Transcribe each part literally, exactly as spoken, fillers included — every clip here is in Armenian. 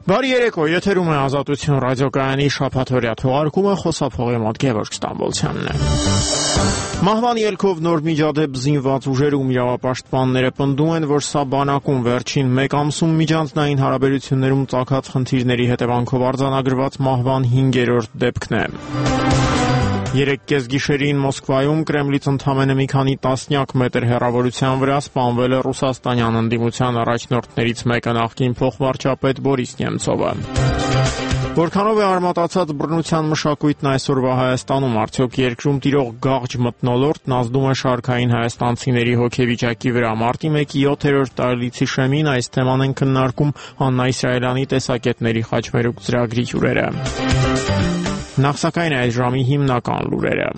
Բարի երեկո, եթերում է Ազատություն ռադիոկայանի շաբաթօրյա թողարկումը, խոսափողի մոտ Գևորգ Ստամբոլցյանն է։ Մահվան ելքով նոր միջադեպ զինված ուժերում իրավապաշտպանները պնդում են, որ սա բանակում վերջին մեկ ամսում միջանձնային հարաբերություններում ծագած խնդիրների հետևանքով արձանագրված մահվան հինգերորդ դեպքն է։ Երեք կեսգիշերին Մոսկվայում Կրեմլից ընդամենը մի քանի տասնյակ մետր հեռավորության վրա սպանվել է ռուսաստանյան ընդդիմության առաջնորդներից մեկը նախկին փոխվարչապետ Բորիս Նեմցովը։ Որքանով է արմատացած բռնության մշակույթն այսօրվա Հայաստանում, արդյոք երկրում տիրող գաղջ մթնոլորտն ազդում է շարքային հայաստանցիների հոգեվիճակի վրա։ Մարտի մեկի յոթերորդ տարելիցի շեմին այս թեման են քննարկում Աննա Իսրայելյանի տեսակետների խաչմերուկ ծրագրի հյուրերը։ Նախ սակայն այս ժամի հիմնական լուրերը։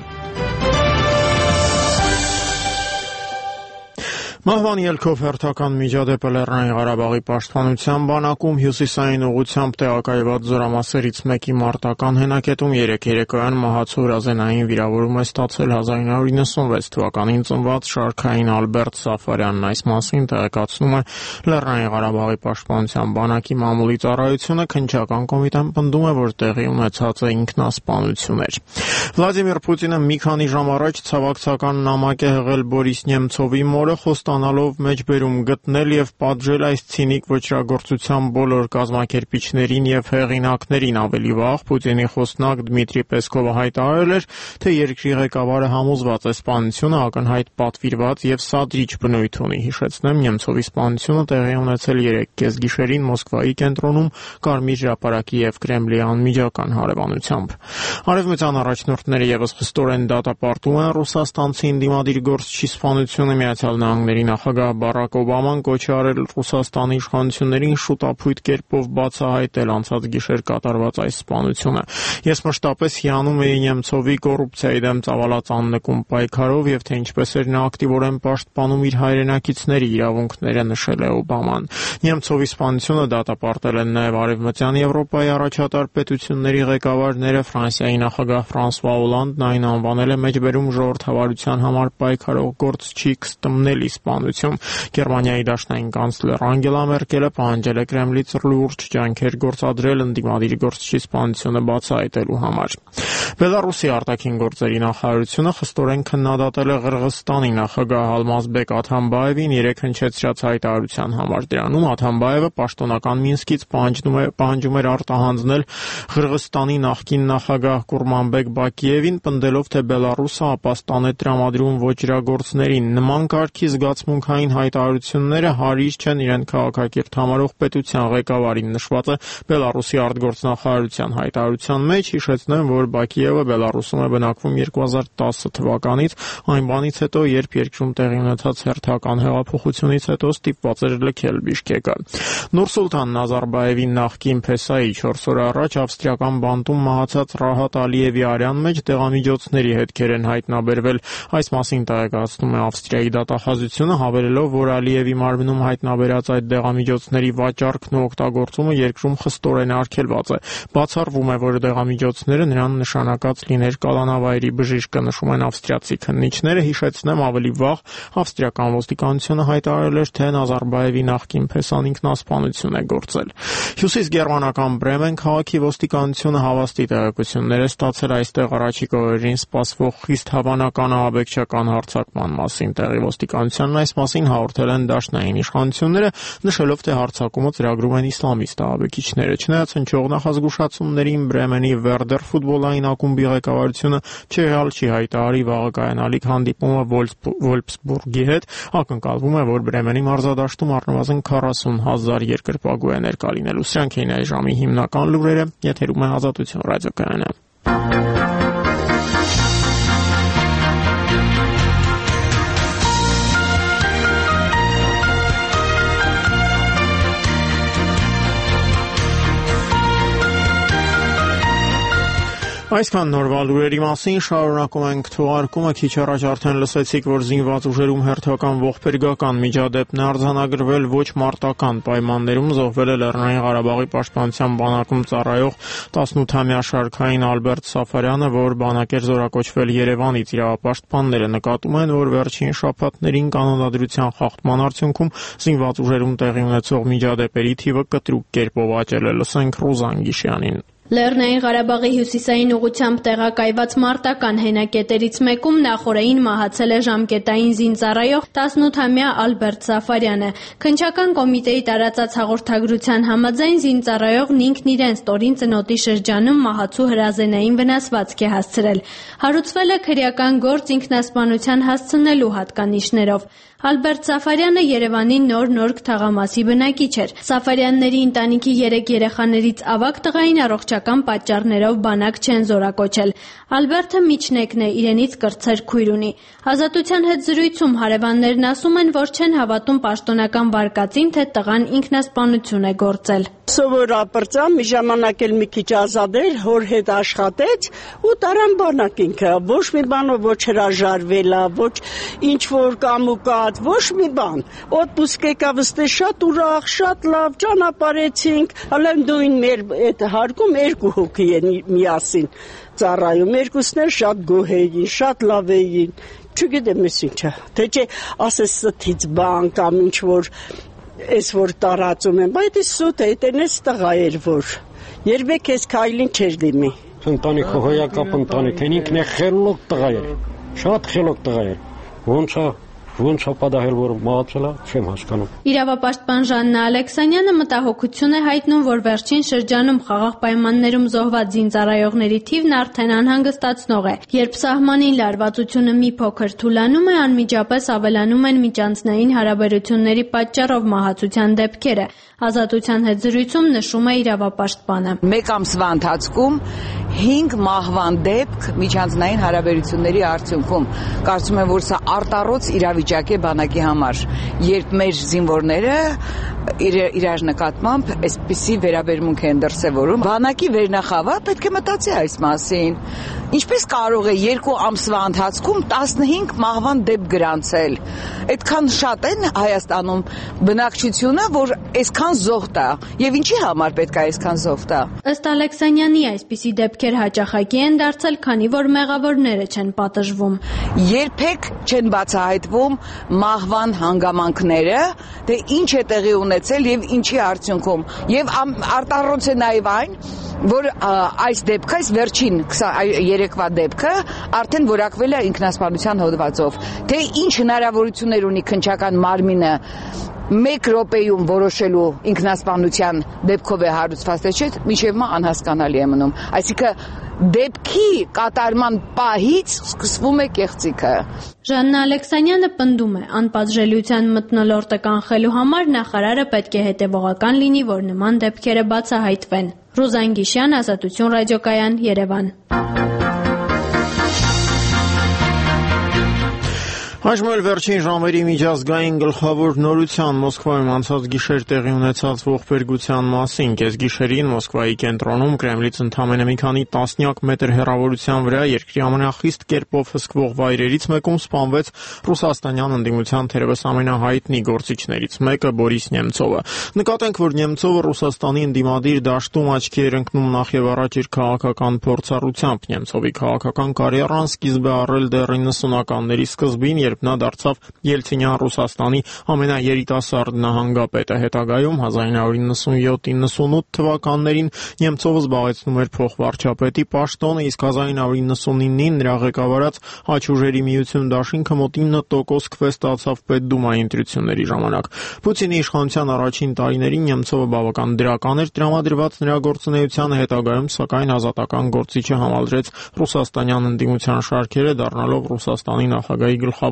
Մահվան ելքով հերթական միջադեպը Լեռնային Ղարաբաղի պաշտպանության բանակում հյուսիսային ուղղությամբ տեղակայված զորամասերից մեկի մարտական հենակետում երեկ երեկոյան մահացու հրազենային վիրավորում է ստացել հազար ինը հարյուր նվաթ թվականին ծնված շարքային Ալբերտ Սաֆարյանն։ Այս մասին տեղեկացնում է Լեռնային Ղարաբաղի պաշտպանության բանակի մամուլի ծառայությունը, քննչական կոմիտեն պնդում է, որ տեղի ունեցած է ինքնասպանություն էր։ Վլադիմիր Պուտինը մի քանի ժամ առաջ ցավակցական նամակ է հղել Բորիս Նեմցովի մորը, խոստանալով մեջբերում գտնել եւ պատժել այս ցինիկ ոճրագործության բոլոր կազմակերպիչներին եւ հեղինակներին։ Ավելի վաղ Պուտինի խոսնակ Դմիտրի Պեսկովը հայտարարել էր, թե երկրի ղեկավարը համոզված է սպանությունը ակնհայտ պատվիրված եւ սադրիչ բնույթ ունի։ Հիշեցնեմ, Նեմցովի սպանությունը տեղի ունեցել երեք կեսգիշերին Մոսկվայի կենտրոնում Կարմիր հրապարակի եւ Կրեմլի անմիջական հարևանությամբ։ Արևմտյան առաջնորդները եւս խստորեն դատապարտում են ռուսաստանցի ընդդիմադիր գործչի սպանությունը։ Միացյալ Նահանգների նախագահ Բարակ Օբաման կոչ է արել Ռուսաստանի իշխանություններին շուտապույտ կերպով բացահայտել անցած գիշեր կատարված այս սպանությունը։ Ես մշտապես հիանում էի Նեմցովի կոռուպցիայի դեմ ծավալած աննկուն պայքարով եւ թե ինչպես էր նա ակտիվորեն պաշտպանում իր հայրենակիցների իրավունքները, նշել է Օբաման։ Նեմցովի սպանությունը դատապարտել են նաեւ Արևմտյան Եվրոպայի առաջատար պետությունների ղեկավարները։ Ֆրանսիայի նախագահ Ֆրանսուଆ Օլանդն այն անվանել է մեջբերում ժողովրդավարության համար պայքարող գործչի կստմնելի սպանություն։ Գերմանիայի դաշնային կանցլեր Անգելա Մերկելը պահանջել է Կրեմլից լուրջ ջանքեր գործադրել ընդդիմադիր գործչի սպանությունը բացահայտելու համար։ Բելարուսի արտաքին գործերի նախարարությունը խստորեն քննադատել է Ղրղստանի նախագահ Ալմազբեկ Աթամբաևին երեք հնչեցրած հայտարարության համար։ Դրանում Աթամբաևը պաշտոնական Մինսկից պահանջում է պահանջում էր արտահանձնել Ղրղստանի նախկին նախագահ Կուրմանբեկ Բակիևին, պնդելով, թե Բելարուսը ապաստան է տրամադրում ոճրագործներին։ Նման կարգի զգացմունքային հայտարարությունները հարիր չեն իրեն քաղաքակիրթ համարող պետության ղեկավարին, նշված է Բելարուսի արտգործնախարարության հայտարարության մեջ։ Հիշեցնեմ, որ Բակիևը Բելարուսում է բնակվում երկու հազար տասը թվականից, այն բանից հետո, երբ երկրում տեղի ունեցած հերթական հեղափոխությունից հետո ստիպված էր լքել Բիշկեկը։ Նուրսուլտան Նազարբաևի նախկին փեսայի չորս օր առաջ ավստրիական բանտում մահացած Ռահատ Ալիևի արյան մեջ դեղամիջոցների հետքեր են հայտնաբերվել։ Այս մասին տեղեկացնում է Ավստրիայի դատախազությունը, հավելելով, որ Ալիևի մարմնում հայտնաբերած այդ դեղամիջոցների վաճառքն ու օգտագործումը երկրում խստորեն արգելված է։ Բացառվում է, որ դեղամիջոցները նրան նշանակած լիներ կալանավայրի բժիշկը, նշում են ավստրիացի քննիչները։ Հիշեցնեմ, ավելի վաղ ավստրիական ոստիկանությունը հայտարարել էր, թե Նազարբաևի նախկին փեսան ինքնասպանություն է գործել։ Հյուսիսգերմանական Բրեմեն քաղաքի ոստիկանությունը հավաստի տեղեկություններ է ստացել այստեղ առաջիկա օրերին սպասվող խիստ հավանական ահաբեկչական հարձակման մասին։ Տեղի ոստիկանությանն այս մասին հաղորդել են դաշնային իշխանությունները, նշելով, թե հարձակումը ծրագրում են իսլամիստ ահաբեկիչները։ Չնայած հնչող նախազգուշացումներին Բրեմենի Վերդեր ֆուտբոլային ակումբի ղեկավարությունը չեղյալ չի հայտարարի վաղը կայանալիք հանդիպումը Վոլֆսբուրգի հետ, ակնկալվում է, որ Բրեմենի մարզադաշտում առնվազն քառասուն հազար երկրպագու է ներկա լինելու։ Սրանք էին այս ժամի հիմնական լուրերը, եթերում է Ազատություն ռադիոկայանը։ Այսքան նորվա լուրերի մասին շարունակում ենք թողարկումը։ Քիչ առաջ արդեն լսեցիք, որ զինված ուժերում հերթական ողբերգական միջադեպն է արձանագրվել ոչ մարտական պայմաններում, զոհվել է Լեռնային Ղարաբաղի պաշտպանության բանակում ծառայող տասնութամյա շարքային Ալբերտ Սաֆարյանը, որ բանակ էր զորակոչվել Երևանից։ Իրավապաշտպանները նկատում են, որ վերջին շաբաթներին կանոնադրության խախտման արդյունքում զինված ուժերում տեղի ունեցող միջադեպերի թիվը կտրուկ կերպով աճել է։ Լսենք Ռուզան Գիշյանին։ Լեռնային Ղարաբաղի հյուսիսային ուղղությամբ տեղակայված մարտական հենակետերից մեկում նախօրեին մահացել է ժամկետային զինծառայող տասնութամյա Ալբերտ Սաֆարյանը։ Քննչական կոմիտեի տարածած հաղորդագրության համաձայն զինծառայողն ինքն իրեն ստորին ծնոտի շրջանում մահացու հրազենային վնասվածք է հասցրել։ Հարուցվել է քրեական գործ ինքնասպանության հասցնելու հատկանիշներով։ Ալբերտ Սաֆարյանը Երևանի Նոր Նորք թաղամասի բնակիչ էր։ Սաֆարյանների ընտանիքի երեք երեխաներից ավագ տղային առողջական պատճառներով բանակ չեն զորակոչել։ Ալբերտը միջնեկն է, իրենից կրտսեր քույր ունի։ Ազատության հետ զրույցում հարևաններն ասում են, որ չեն հավատում պաշտոնական վարկածին, թե տղան ինքնասպանություն է գործել։ Սովորաբրծա մի ժամանակ էլ մի քիչ ազատ էր, հոր հետ աշխատեց ու տարան բանակ ինքը։ Ոչ մի բանով ոչ հրաժարվել է, ոչ ինչ որ կամ ու կա ոչ մի բան։ Օտպուսկ եկավ ստե շատ ուրախ, շատ լավ, ճանապարհեցինք։ Հələ դույն մեր այդ հարկում երկու հոգի են միասին ծառայում։ Երկուսն էլ շատ գոհ էին, շատ լավ էին։ Չգիտեմ ես ինչա։ Թե չէ ասես ստից բան կամ ինչ որ այս որ տարածում են, բայց այս սուտ է, այդենես տղա էր որ։ Երբեք էս քայլին չէր դիմի։ Ընտանիքը հոյակապ ընտանիք են, ինքն է խելոք տղա էր։ Շատ խելոք տղա էր։ Ոնց է Ոնց է պատահել, որ մահացել է, չեմ հասկանում։ Իրավապաշտպան Ժաննա Ալեքսանյանը մտահոգություն է հայտնում, որ վերջին շրջանում խաղաղ պայմաններում զոհված զինծառայողների թիվն արդեն անհանգստացնող է։ Երբ սահմանին լարվածությունը մի փոքր թուլանում է, անմիջապես ավելանում են միջանձնային հարաբերությունների պատճառով մահացության դեպքերը։ Ազատության հետ զրույցում նշում է իրավապաշտպանը։ Մեկ ամսվա ընթացքում հինգ մահվան դեպք միջանձնային հարաբերությունների արդյունքում։ Կարծում եմ, որ սա արտառոց իրավիճակ է բանակի համար, երբ մեր զինվորները իրար նկատմամբ այսպիսի վերաբերմունք են դրսևորում։ Բանակի վերնախավը պետք է մտածի այս մասին։ Ինչպես կարող է երկու ամսվա ընթացքում տասնհինգ մահվան դեպք գրանցել։ Այդքան շատ են Հայաստանում բնակչությունը, որ այսքան զոհ տա։ Եվ ինչի համար պետք է այսքան զոհ տա։ Ըստ Ալեքսանյանի այսպիսի դեպքեր հաճախակի են դարձել, քանի որ մեղավորները չեն պատժվում։ Երբեք չեն բացահայտվում մահվան հանգամանքները, թե ինչ է տեղի ունեցել եւ ինչի արդյունքում։ Եվ արտառոց է նաեւ այն, որ այս դեպքը, այս վերջին երեկվա դեպքը արդեն որակվել է ինքնասպանության հոդվածով։ Թե ինչ հնարավորություններ ունի քննչական մարմինը մեկ րոպեում որոշելու ինքնասպանության դեպքով է հարուցված, թե չէ, մինչև մա անհասկանալի է մնում։ Այսինքն դեպքի կատարման պահից սկսվում է կեղծիքը։ Ժաննա Ալեքսանյանը պնդում է, անպատժելիության մթնոլորտը կանխելու համար նախարարը պետք է հետևողական լինի, որ նման դեպքերը բացահայտվեն։ Ռուզան Գիշյան, Ազատություն ռադիոկայան, Երևան։ Այժմ էլ վերջին ժամերի միջազգային գլխավոր նորության Մոսկվայում անցած գիշեր տեղի ունեցած ողբերգության մասին։ Կեսգիշերին Մոսկվայի կենտրոնում Կրեմլից ընդամենը մի քանի տասնյակ մետր հեռավորության վրա երկրի ամենախիստ կերպով հսկվող վայրերից մեկում սպանվեց ռուսաստանյան ընդդիմության թերևս ամենահայտնի գործիչներից մեկը Բորիս Նեմցովը։ Նկատենք, որ Նեմցովը Ռուսաստանի ընդդիմադիր դաշտում աչքի էր ընկնում նախ եւ առաջ իր քաղաքական փորձառությամբ։ Նեմցովի քաղաքական կարիերան սկիզբ է առել դեռ իննսունականների սկզբին, երբ նա դարձավ Ելցինյան Ռուսաստանի ամենաերիտասարդ նահանգապետը։ Հետագայում հազար իննսուն իննսունյոթ իննսունութ թվականներին Նեմցովը զբաղեցնում էր փոխվարչապետի պաշտոնը, իսկ հազար իննսուն իննսունինին նրա ղեկավարած Աչուժերի միություն դաշինքը մոտ ինը տոկոս քվե ստացավ Պետդումայի ընտրությունների ժամանակ։ Պուտինի իշխանության առաջին տարիներին Նեմցովը բավական դրական էր տրամադրված նրա գործունեությանը, հետագայում սակայն ազատական գործիչը համալրեց ռուսաստանյան ընդդիմության շարքերը, դառնալով Ռուսաստանի նախագահի գլխավոր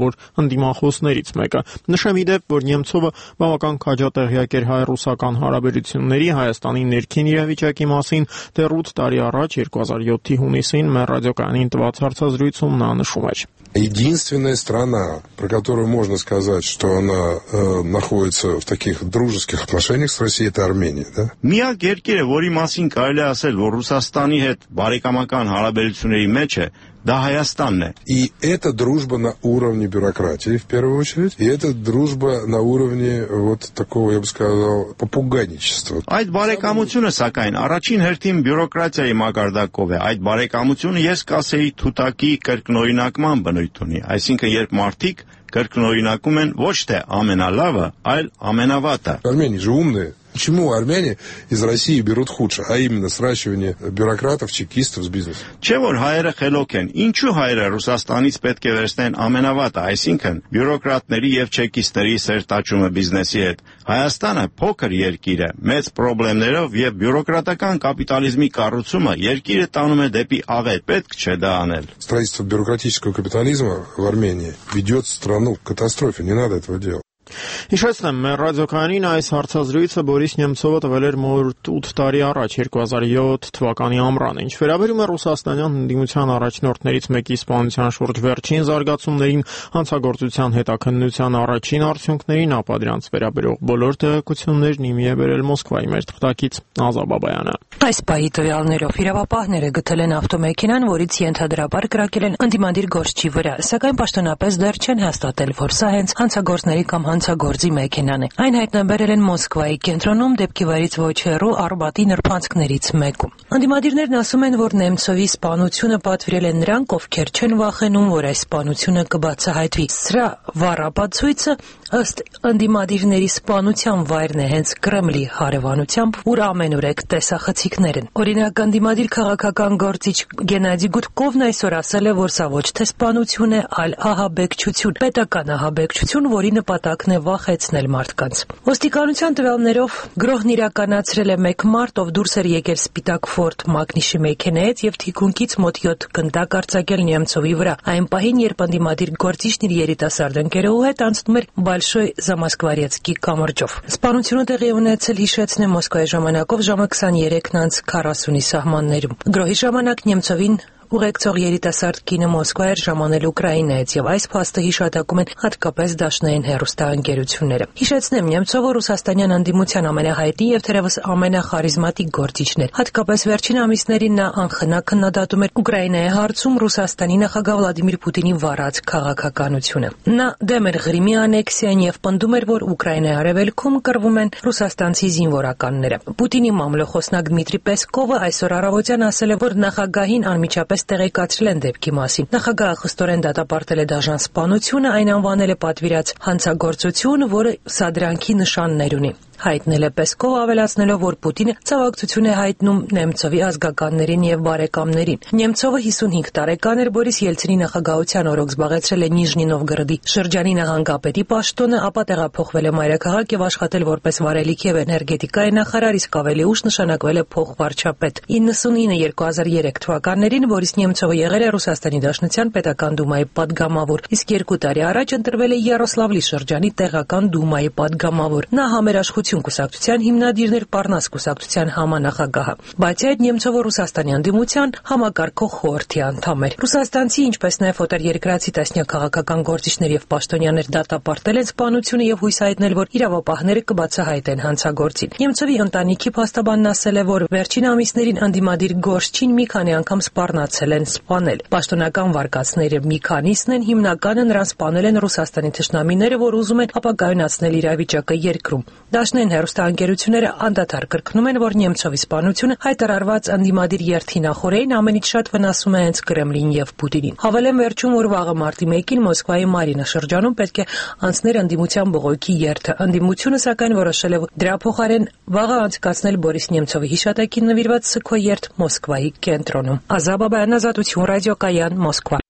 բոլոր ընդդիմախոսներից մեկը։ Նշեմ ի դեպ, որ Նեմցովը բավական քաջատեղյակ էր հայ-ռուսական հարաբերությունների, Հայաստանի ներքին իրավիճակի մասին դեռ ութ տարի առաջ երկու հազար յոթի հունիսին մեր ռադիոկայանին տված հարցազրույցում նա նշում էր. Единственная страна, про которую можно сказать, что она э, находится в таких дружеских отношениях с Россией, это Армения, да? Միակ երկիրը, որի մասին կարելի ասել, որ Ռուսաստանի հետ բարեկամական հարաբերությունների մեջ է, да Հայաստանն է. И это дружба на уровне бюрократии, в первую очередь, и это дружба на уровне вот такого, я бы сказал, попугайничества. Այդ բարեկամությունը, սակայն, առաջին հերթին բյուրոկրատիայի մակարդակով է. Այդ բարեկամությունը ես կասեի թութակի կրկնօրինակման բնույթ ունի. Այսինքն, երբ մարդիկ կրկնօրինակում են ոչ թե ամենալավը, այլ ամենավատը. Армяне же умные. Почему армяне из России берут худшее, а именно сращивание бюрократов, чекистов с бизнесом? Չէ՞ որ հայերը խելոք են, ինչու հայերը Ռուսաստանից պետք է վերցնեն ամենավատը, այսինքն բյուրոկրատների եւ չեկիստների սերտաճումը բիզնեսի հետ։ Հայաստանը փոքր երկիր է, մեծ խնդիրներով եւ բյուրոկրատական կապիտալիզմի կառուցումը երկիրը տանում է դեպի աղետ, պետք չէ դա անել։ Строительство бюрократического капитализма в Армении ведет страну к катастрофе, не надо этого делать. Հիշեցնեմ, մեր ռադիոկայանին այս հարցազրույցը Բորիս Նեմցովը տվել էր մոտ ութ տարի առաջ, երկու հազար յոթ թվականի ամռանը։ Ինչ վերաբերում է ռուսաստանյան ընդդիմության առաջնորդներից մեկի սպանության շուրջ վերջին զարգացումներին, հանցագործության հետաքննության առաջին արդյունքներին, ապա դրանց վերաբերող բոլոր տեղեկություններն իմի է բերել Մոսկվայի մեր թղթակից Ազա Բաբայանը։ Այս պահի տվյալներով իրավապահները գտել են ավտոմեքենան, որից ենթադրաբար կրակել են ընդդիմադիր գործչի վրա, սակայն պաշտոնապես դեռ չեն հաստատել, որ սա հենց հանցագործների կամ հանցագործի մեքենան է։ Այն հայտնաբերել են Մոսկվայի կենտրոնում դեպքի վայրից ոչ հեռու Արբատի նրբանցքներից մեկում։ Ընդդիմադիրներն ասում են, որ Նեմցովի սպանությունը պատվիրել են նրանք, ովքեր չեն վախենում, որ այս սպանությունը կբացահայտվի։ Սրա վառապացույցը ըստ ընդդիմադիրների սպանության վայրն է հենց Կրեմլի հարևանությամբ, ուր ամենուրեք տեսախցիկներ են։ Օրինակ, ընդդիմադիր քաղաքական գործիչ Գենադի Գուտկովն այսօր ասել է, որ սա ոչ թե սպանություն է, այլ ահաբեկչություն, պետական ահաբեկչություն, որի նպատակն է վախեցնել մարդկանց։ Ոստիկանության տվյալներով գրոհն իրականացրել է մեկ մարդ, ով դուրս էր եկել սպիտակ Ֆորդ Մագնիշի մեքենայից եւ թիկունքից մոտ յոթ գնդակ արձակել Նեմցովի վրա։ Այն պահին, երբ ընդդիմադիր գործիչն իր երիտասարդ ընկերուհու հետ անցնում էր Բալշոյ Զամասկվարեցկի կամրջով։ Սպանությունը տեղի ունեցել, հիշեցնեմ, Մոսկվայի ժամանակով ժամը քսաներեքն անց քառասունի սահմաններում։ Գրոհի ժամանակ Նեմցովին ուղեկցող երիտասարդ կինը Մոսկվա էր ժամանել Ուկրաինայից եւ այս փաստը հիշատակում են հատկապես դաշնային հեռուստաընկերությունները։ Հիշեցնեմ, Նեմցովը ռուսաստանյան ընդդիմության ամենահայտնի եւ թերևս ամենախարիզմատիկ գործիչն էր։ Հատկապես վերջին ամիսներին նա անխնա քննադատում էր Ուկրաինայի հարցում Ռուսաստանի նախագահ Վլադիմիր Պուտինի վարած քաղաքականությունը։ Նա դեմ էր Ղրիմի անեքսիային եւ պնդում էր, որ Ուկրաինայի արևելքում կռվում են ռուսաստանցի զինվորականները։ Պուտինի մամլոխոսնակ Դմիտրի Պեսկովը այսօր առավոտյան ասել է, որ նախագահին անմիջապես տեղեկացրել են դեպքի մասին։ Նախագահը խստորեն դատապարտել է դաժան սպանությունը, այն անվանել է պատվիրած հանցագործություն, որը սադրանքի նշաններ ունի։ Հայտնել է Պեսկովը, ավելացնելով, որ Պուտինը ցավակցություն է հայտնում Նեմցովի ազգականներին եւ բարեկամներին։ Նեմցովը հիսունհինգ տարեկան էր, Բորիս Ելցինի նախագահության օրոք զբաղեցրել է Նիժնի Նովգորոդի շրջանի նահանգապետի պաշտոնը, ապա տեղափոխվել է մայրաքաղաք եւ աշխատել որպես վարելիքի եւ էներգետիկայի նախարար, իսկ ավելի ուշ նշանակվել է փոխվարչապետ։ իննսունինը երկու հազար երեք թվականներին Բորիս Նեմցովը եղել է Ռուսաստանի Դաշնության պետական դումայի падգամավոր, իսկ երկու տարի առաջ ընտրվել է Յարոսլավլի շրջանի տեղական դումայի падգամավոր։ Նա համերաշխություն կուսակցության հիմնադիրներ Պառնաս կուսակցության համանախագահը։ Բայց այդ Նեմցովը Ռուսաստանի ընդդիմության համակարգող խորհրդի անդամ էր։ Ռուսաստանցի, ինչպես նաև օտարերկրացի տասնյակ քաղաքական գործիչներ եւ պաշտոնյաներ դատապարտել են սպանությունը եւ հույս հայտնել, որ իրավապահները կբացահայտեն հանցագործին։ Նեմցովի ընտանիքի փաստաբանն ասել է, որ վերջին ամիսներին ընդդիմադիր գործչին մի քանի անգամ սպառնացել են սպանել։ Պաշտոնական վարկածները մի քանիսն են, հիմնականը նրան սպանել են Ռուսաստանի թշնամիները, որ ուզում են ապակայունացնել իրավիճակը երկրում։ Դաշնային հեռուստաընկերությունները անդադար կրկնում են, որ Նեմցովի սպանությունը հայտարարված ընդդիմադիր երթի նախօրեին ամենից շատ վնասում է հենց Կրեմլին եւ Պուտինին։ Հավելեմ վերջում, որ վաղը մարտի մեկին Մոսկվայի Մարինա շրջանում պետք է անցներ ընդդիմության բողոքի երթը։ Ընդդիմությունը սակայն որոշել է դրա փոխարեն վաղը անցկացնել Բորիս Նեմցովի հիշատակին նվիրված սգո երթ Մոսկվայի կենտրոնում։ Ազա Բաբայան, Ազատություն, ռադիոկայան, Մոսկվա։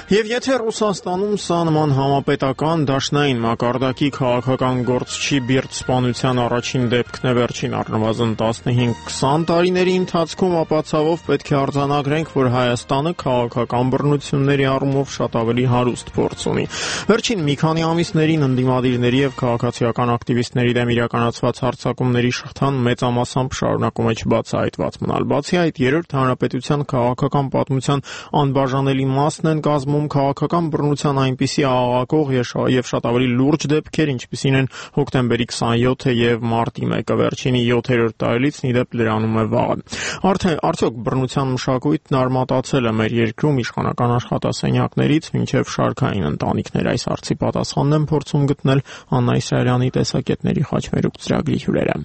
Եվ եթե Ռուսաստանում սա նման համապետական դաշնային մակարդակի քաղաքական գործչի բիրտ սպանության առաջին դեպքն է վերջին առնվազն տասնհինգ քսան տարիների ընթացքում, ապա ցավով պետք է արձանագրենք, որ Հայաստանը քաղաքական բռնությունների առումով շատ ավելի հարուստ փորձ ունի։ Վերջին մի քանի ամիսներին ընդդիմադիրների եւ քաղաքացիական ակտիվիստների դեմ իրականացված հարձակումների շղթան մեծամասամբ շարունակում է չբացահայտված մնալ։ Բացի այդ, երրորդ հանրապետության քաղաքական պատմության անբաժանելի մասն են կազմում քաղաքական բռնության այնպիսի աղաղակող եւ շատ ավելի լուրջ դեպքեր, ինչպիսին են հոկտեմբերի քսանյոթը եւ մարտի մեկը, վերջինի յոթերորդ տարելիցն ի դեպ լրանում է վաղը։ Արդեն արդյոք բռնության մշակույթն արմատացել է մեր երկրում իշխանական աշխատասենյակներից մինչեւ շարքային ընտանիքներ։ Այս հարցի պատասխանն են փորձում գտնել Աննա Իսրայելյանի տեսակետների խաչմերուկ ծրագրի հյուրերը։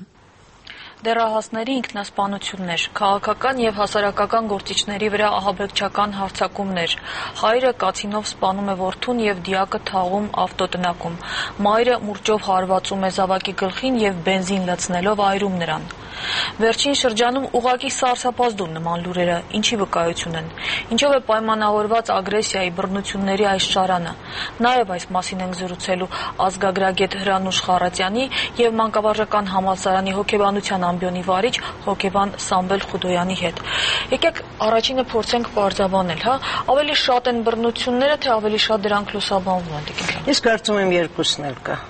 Դեռահասների ինքնասպանություններ, քաղաքական եւ հասարակական գործիչների վրա ահաբեկչական հարձակումներ, հայրը կացինով սպանում է որդուն եւ դիակը թաղում ավտոտնակում, մայրը մուրճով հարվածում է զավակի գլխին եւ բենզին լցնելով այրում նրան։ Վերջին շրջանում ուղղակի սարսափազդուն նման լուրերը ինչի վկայություն են, ինչով է պայմանավորված ագրեսիայի, բռնությունների այս շարանը։ Նաեւ այս մասին ենք զրուցելու ազգագրագետ Հրանուշ Խառատյանի եւ Մանկավարժական համալսարանի հոգեբանության ամբիոնի վարիչ հոգեբան Սամվել Խուդոյանի հետ։ Եկեք առաջինը փորձենք պարզաբանել, հա, ավելի շատ են բռնությունները, թե ավելի շատ դրանք լուսաբանվում են։ Ես կարծում եմ երկուսն էլ կա։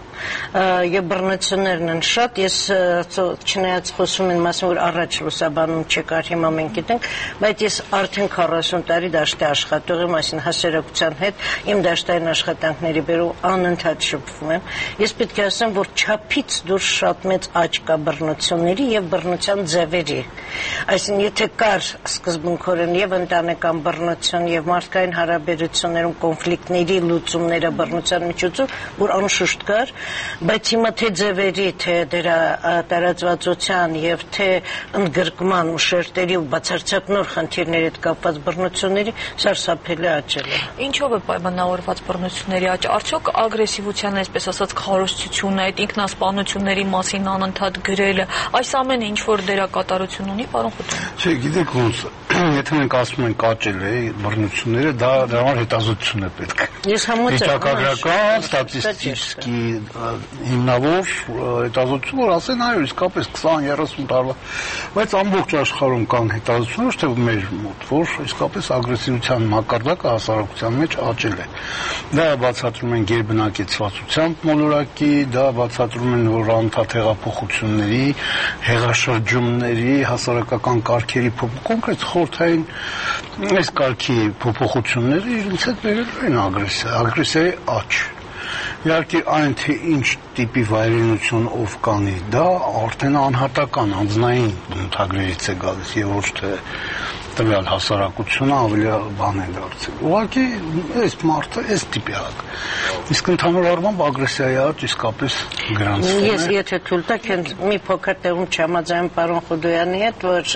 Եվ բռնություններն են շատ, ես չնայած խոսում են մասն, որ առաջ լուսաբանում չկար, հիմա մենք գիտենք, բայց ես արդեն քառասուն տարի դաշտի աշխատող եմ, այսինքն հասարակության հետ իմ դաշտային աշխատանքների բերում անընդհատ շփվում եմ։ Ես պետք է ասեմ, որ չափից դուրս շատ մեծ աճ կա բռնությունների եւ բռնության ձևերի։ Այսինքն եթե կար սկզբունքորեն եւ ընտանեկան բռնություն եւ մարդկային հարաբերություններում կոնֆլիկտների լուծումները բռնության միջոցով, որ անշուշտ կար, բայց հիմա թե ձևերի, թե դրա տարածվածության եւ թե ընդգրկման ու շերտերի ու բացարձակ նոր խնդիրների հետ կապված բռնությունների սարսափելի աճել է։ Ինչով է պայմանավորված բռնությունների աճը? Արդյոք ագրեսիվության, այսպես ասած, քարոզչությունը, այդ ինքնասպանությունների մասին անընդհատ գրելը, այս ամենը ինչ որ դերակատարություն ունի, պարոն Խուդոյան։ Չէ, գիտեք ոնց, եթե մենք ասում ենք աճել է բռնությունները, դա դրա համար հետազոտություն է պետք։ Ես համոզված եմ, ստատիստիկի հիմնավոր հետազոտություն, որ ասեն, այո, իսկապես քսան երեսուն տարվա, բայց ամբողջ աշխարհում կան հետազոտություններ, թե մեր մոտ, որ իսկապես ագրեսիվության մակարդակը հասարակության մեջ աճել է։ Դա բացատրում են գերբնակեցվածությամբ մոլորակի, դա բացատրում են, որ անընդհատ հեղափոխությունների, հեղաշրջումների, հասարակական կարգերի կոնկրետ խորհրդային այս կարգի փոփոխությունները իրենց հետ բերել են ագրեսիա, ագրեսիայի աճ։ Իհարկե այն թե ինչ տիպի վայրենություն ով կանի, դա արդեն անհատական, անձնային բնութագրերից է գալիս եւ ոչ թե տվյալ հասարակությունը ավելի բան է դարձել։ Ուղղակի այս մարդը այս տիպի է։ Իսկ ընդհանուր առմամբ ագրեսիայի աճ իսկապես գրանցվում է։ Ես եթե թույլ տաք, մի փոքր տեղում չհամաձայնում պարոն Խուդոյանի հետ, որ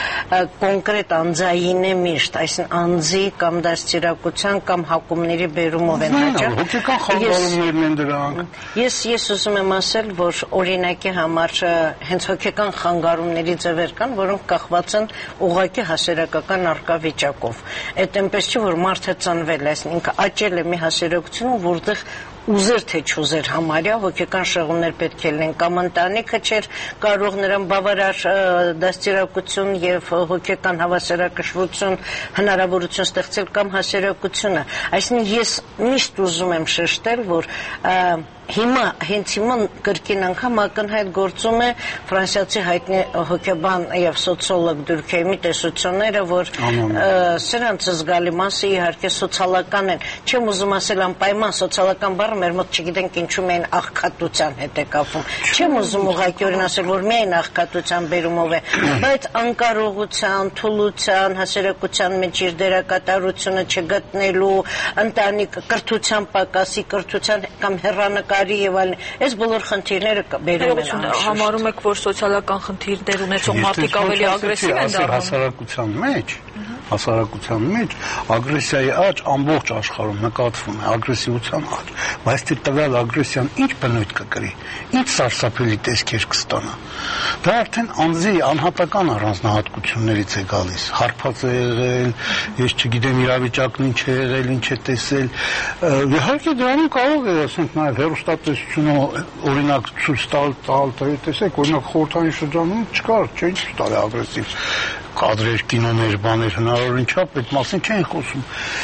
կոնկրետ անձային է միշտ, այսինքն անձի կամ դաստիարակության կամ հակումների բերումով են հաճախ։ Հոգեկան խանգարումներն են դրանք։ Ես ես ուզում եմ ասել, որ օրինակի համար հենց հոգեկան խանգարումների ձևեր կան, որոնք կախված են ուղղակի հասարակական արկա վիճակով։ Այդ այնպես չի, որ մարդը ծնվել է, այսինքն աճել է մի հասարակությունում, որտեղ ուզեր թե չուզեր համարյա հոգեկան շեղումներ պետք է լինեն, կամ ընտանիքը չէր կարող նրան բավարար դաստիարակություն եւ հոգեկան հավասարակշռություն հնարավորություն ստեղծել, կամ հասարակությունը։ Այսինքն ես միշտ ուզում եմ շեշտել, որ հիմա հենց հիմա կրկին անգամ ակնհայտ գործում է ֆրանսիացի հայտնի հոգեբան եւ սոցիոլոգ Դուրքհեյմի տեսությունները, որ սրանց զգալի մասը իհարկե սոցիալական են։ Չեմ ուզում ասել անպայման սոցիալական բառը մեր մոտ չգիտենք ինչու միայն աղքատության հետ է կապվում։ Չեմ ուզում ուղղակիորեն ասել, որ միայն աղքատության բերումով է, բայց անկարողության, թուլության, հասարակության մեջ իր դերակատարությունը չգտնելու, ընտանիք կրթության պակասի, կրթության կամ հեռանկարի եւ այլն, այս բոլոր խնդիրները բերում են անշուշտ։ Համարում եք, որ սոցիալական խնդիրներ ունեցող մարդիկ ավելի ագրեսիվ են դառնում հասարակության մեջ, հասարակության մեջ ագրեսիայի աճ ամբողջ աշխարհում նկատվում է, ագրեսիվության աճ, բայց դե տվյալ ագրեսիան ինչ բնույթ կկրի, ինչ սարսափելի տեսքեր կստանա։ Դա արդեն անձի անհատական առանձնահատկություններից է գալիս, հարբած է եղել, ես չգիտեմ իրավիճակն ինչ է եղել, ինչ է տեսել։ Իհարկե դրանում կարող է, ասենք, նաև հեռուստատեսությունը օրինակ ցույց տալ, տալ, տեսեք, օրինակ խորհրդային շրջանում չկար, չէ՞, ինչ տալ է ագրեսիվ կադրեր, կինոներ, բաներ հնարավոր ինչապ այդ մասին չեն խոսում։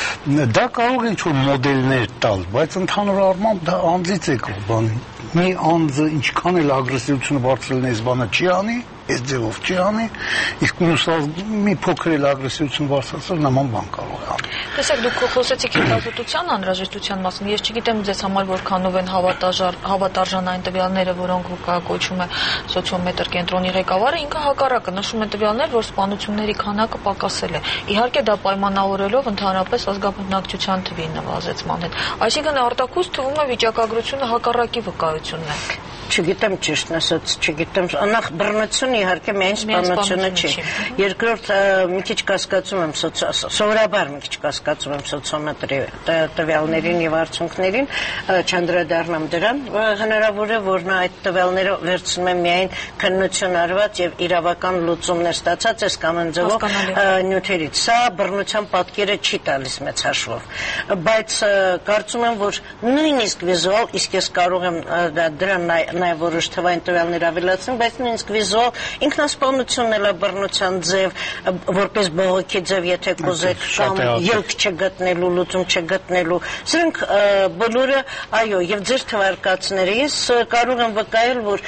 Դա կարող է ինչ-որ մոդելներ տալ, բայց ընդհանուր առմամբ դա անձից է կողբան։ Մի անձը ինչքան էլ ագրեսիվությունը բարձրելն այս բանը չի անի, այս ձևով չի անի, իսկ մյուս մի փոքր էլ ագրեսիվություն բարձրացնել նման բան կարող է անել։ Տեսեք, դուք խոսեցիք հետազոտության անհրաժեշտության մասին։ Ես չգիտեմ ձեզ համար որքանով են հավատարժան այն տվյալները, որոնք կոչում է սոցիոմետր կենտրոնի ղեկավարը, ինքը հակառակը նշում է տվյալներ, որ սպանությունների քանակը պակասել է։ Իհարկե դա պայմանավորելով ընդհանրապես ազգաբնակչության թվի նվազեցման հետ։ Այսինքն արտաքուստ թվում է վիճակագրությունը հակառակի վկայությունն է։ Չգիտեմ ճիշտն ասած, չգիտեմ, նախ բռնությունը իհարկե միայն սպանությունը չի։ Երկրորդ մի քիչ կասկածում եմ սովորաբար մի քիչ կասկածում եմ սոցիոմետրի տվյալներին եւ արդյունքներին, չանդրադառնամ դրան, հնարավոր է որ նա այդ տվյալները վերցնում է միայն քննություն արված եւ իրավական լուծումներ ստացած էս կամ ընձևով նյութերից։ Սա բռնության պատկերը չի տալիս մեծ հաշվով, բայց կարծում եմ որ նույնիսկ վիզուալ, իսկ ես կարող եմ դրան նաև որոշ թվային տվյալներ ավելացնել, բայց նույնիսկ վիզուալ ինքնասպանությունն էլ է բռնության ձև, որպես բողոքի ձև, եթե կուզեք, կամ ելք չգտնելու, լուծում չգտնելու։ Սրանք բոլորը, այո, եւ ձեր թվարկածները, ես կարող եմ վկայել, որ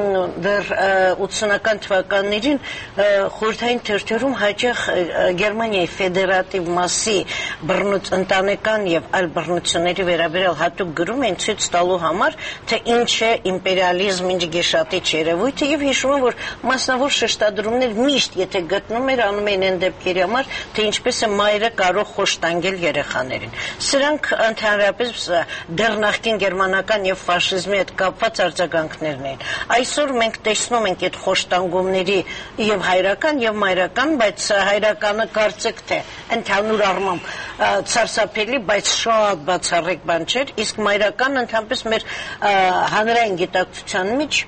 դեռ ութսունական թվականներին խորհրդային թերթերում հաճախ Գերմանիայի ֆեդերատիվ մասի բռնուց ընտանեկան եւ այլ բռնությունների վերաբերյալ հատուկ գրում են ցույց տալու համար, թե ինչ է իմպերիալիզմ, ինչ գեշատիչ երևույթը եւ հիշում եմ, որ մասնավոր շեշտադրումներ միշտ, եթե գտնում էր, անում էին այն դեպքերի համար, թե ինչպես է մայրը կարող խոշտանգել երեխաներին։ Սրանք ընդհանրապես դեռ նախկին գերմանական եւ ֆաշիզմի հետ կապված արձագանքներն էին։ Այսօր մենք տեսնում ենք այդ խոշտանգումների եւ հայրական եւ մայրական, բայց հայրականը կարծեք թե ընդհանուր առմամբ ցարսափելի, բայց շատ բացառիկ բան չէր, իսկ մայրական ընդհանրապես մեր հանրային գիտակցության մեջ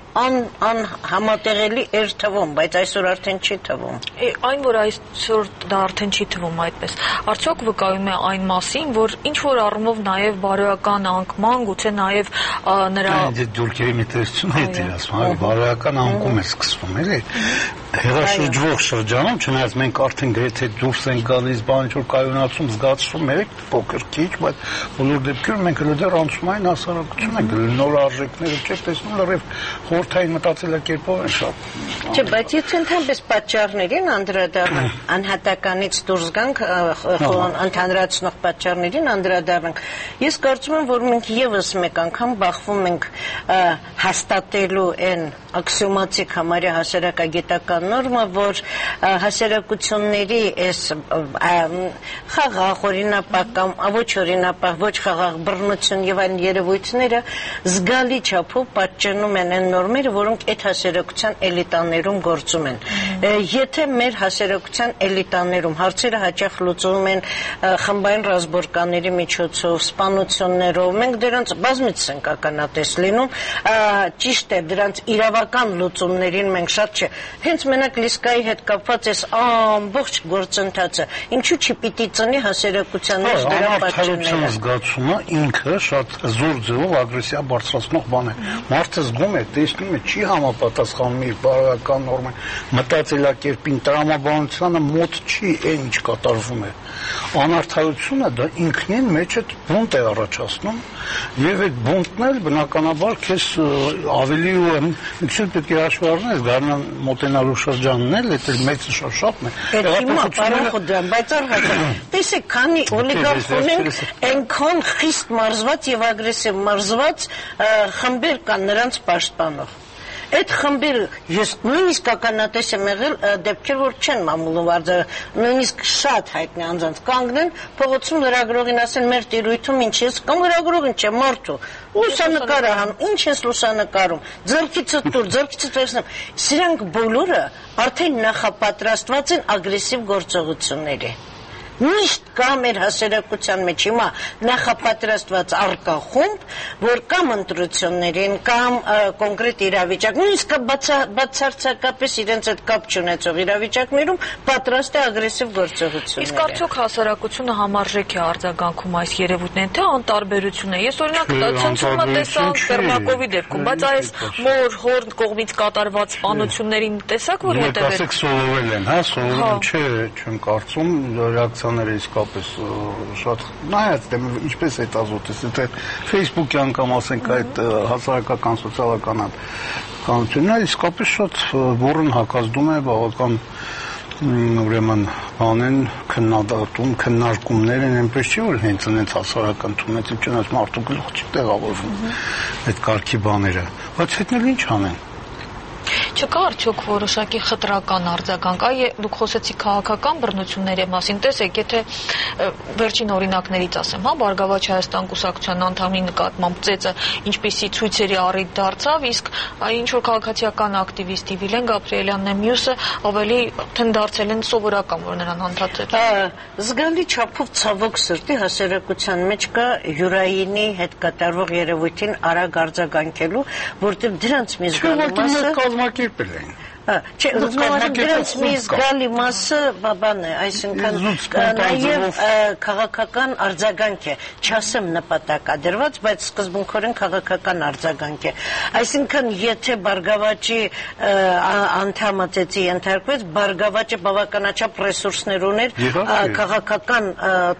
անհամատեղելի էր թվում, բայց այսօր արդեն չի թվում։ Այն, որ այսօր դա արդեն չի թվում այդպես, արդյոք վկայում է այն մասին, որ ինչ-որ առումով նաև բարոյական անկման, գուցե նաև նրա դուրքերի մի տեսություն է դեր ասում, բարոյական անկում է սկսվում, էլի։ Հեղաշրջվող շրջանում, չնայած մենք արդեն գրեթե դուրս ենք գալիս, բան ինչ-որ կայունացում զգացվում է, փոքր քիչ, բայց բոլոր դեպքերում մենք դեռ անցումային հասարակություն ենք, նոր արժեքները չեք տեսնում, լրիվ խորհրդային մտածելակերպով են շատ։ Չէ, բայց եթե ընդհանրապես պատճառներին անդրադառնանք, անհատականից դուրս գանք, ընդհանրացնող պատճառներին անդրադառնանք, ես կարծում եմ, որ մենք եւս մեկ անգամ բախվում ենք հաստատելու այն աքսիոմատիկ համարյա հասարակագիտական նորմը, որ հասարակությունների այս խաղաղ օրինապահ կամ ոչ օրինապահ, ոչ խաղաղ բռնություն եւ այլ երևույթները զգալի չափով պատճառնում են այն նորմերը, որոնք այդ հասարակության էլիտաներում գործում են։ Եթե մեր հասարակության էլիտաներում հարցերը հաճախ լուծվում են խմբային ռազմորկանների միջոցով, սպանություններով, մենք դրանց բազմից ենք ականատես լինում, ճիշտ է, դրանց իրավական լուծումներին մենք շատ չէ։ Հենց մենակ Լիսկայի հետ կապված այս ամբողջ գործընթացը ինչու՞ չպիտի ծնի հասարակության մեջ դրա պատճառները։ Զգացումը ինքը շատ զոր ձևով ագրեսիա բարձրացնող բան է։ Մարդը զգում է, տեսնում է, չի համապատասխանում իր բարոյական նորմային, մտածելակերպին, տրամաբանությանը մոտ չի այն ինչ կատարվում է։ Անարդարությունը դա ինքնին մեջ է բունտ է առաջացնում եւ այդ բունտն էլ բնականաբար քեզ ավելի ու ինքն պետք է հաշվի առնես, գարնան մոտենալու շրջանն էլ դա մեծ շոշափն է։ Հիմա պարոն Խոդրյան, բայց արհատը տեսեք, քանի օլիգարխ ունենք այնքան խիստ մարզված եւ ագրեսիվ մարզված խմբեր կան նրանց պաշտպանող։ Այդ խմբերը ես նույնիսկ ականատես եմ եղել դեպքեր, որ չեն մամուլում արձագ, նույնիսկ շատ հայտնի անձանց կանգնեն, փողոցում լրագրողին ասեն մեր տիրույթում ինչ ես, կամ լրագրողին չէ, մարդու, լուսանկար անում, ինչ ես լուսանկարում, ձեռքիցդ տուր, ձեռքիցդ վերցնեմ։ Սրանք բոլորը արդեն նախապատրաստված են ագրեսիվ գործողությունների։ Միշտ կա մեր հասարակության մեջ հիմա նախապատրաստված արկա խումբ, որ կամ ընտրություններին, կամ կոնկրետ իրավիճակ, նույնիսկ բացարձակապես իրենց հետ կապ չունեցող իրավիճակներում պատրաստ է ագրեսիվ գործողությունների։ Իսկ արդյոք հասարակությունը համարժեք է արձագանքում այս երևույթներին, թե անտարբերություն է։ Ես օրինակ ցնցումը տեսա Պերմակովի դեպքում, բայց այս մոր հոր կողմից կատարված սպանություններին տեսակ որ հետևել։ Ասեք սովորել են, հա, սովորել չէ, չեմ կարծում, ռեակցիաները իսկապես շատ նայած դեմ ինչպես է տազոտես, թե Facebook-ի անգամ ասենք այդ հասարակական սոցիալական կանոնները իսկապես շատ բուրըն հակազդում է բավական ուրեմն բանեն քննադատում, քննարկումներ են, այնպես չի որ հենց այնց հասարակական թումից չնայած մարդու գլուխ չի տեղավորվում այդ կարգի բաները, բայց հետնել ինչ անեն։ Չկա արդյոք որոշակի խտրական արձագանք, այ դուք խոսեցիք քաղաքական բռնությունների մասին, տեսեք, եթե վերջին օրինակներից ասեմ, հա, Բարգավաճ Հայաստան կուսակցության անդամի նկատմամբ ծեծը ինչպիսի ցույցերի առիթ դարձավ, իսկ ինչ որ քաղաքացիական ակտիվիստի Վիլեն Գաբրիելյանն է մյուսը ավելի դարձել են սովորական, որ նրան անդրադառնալ։ Զգալի չափով ցավոք սրտի հասարակության մեջ կա յուրայինի հետ կատարվող երևույթին արագ արձագանքելու, որտեղ դրանց մի զգալի մասը կազմակերպել են։ Չէ, դրանց մի զգալի մասը բան է, այսինքն նաև քաղաքական արձագանք է, չասեմ նպատակադրված, բայց սկզբունքորեն քաղաքական արձագանք է։ Այսինքն, եթե Բարգավաճի անդամը ծեծի ենթարկվեց, Բարգավաճը բավականաչափ ռեսուրսներ ուներ քաղաքական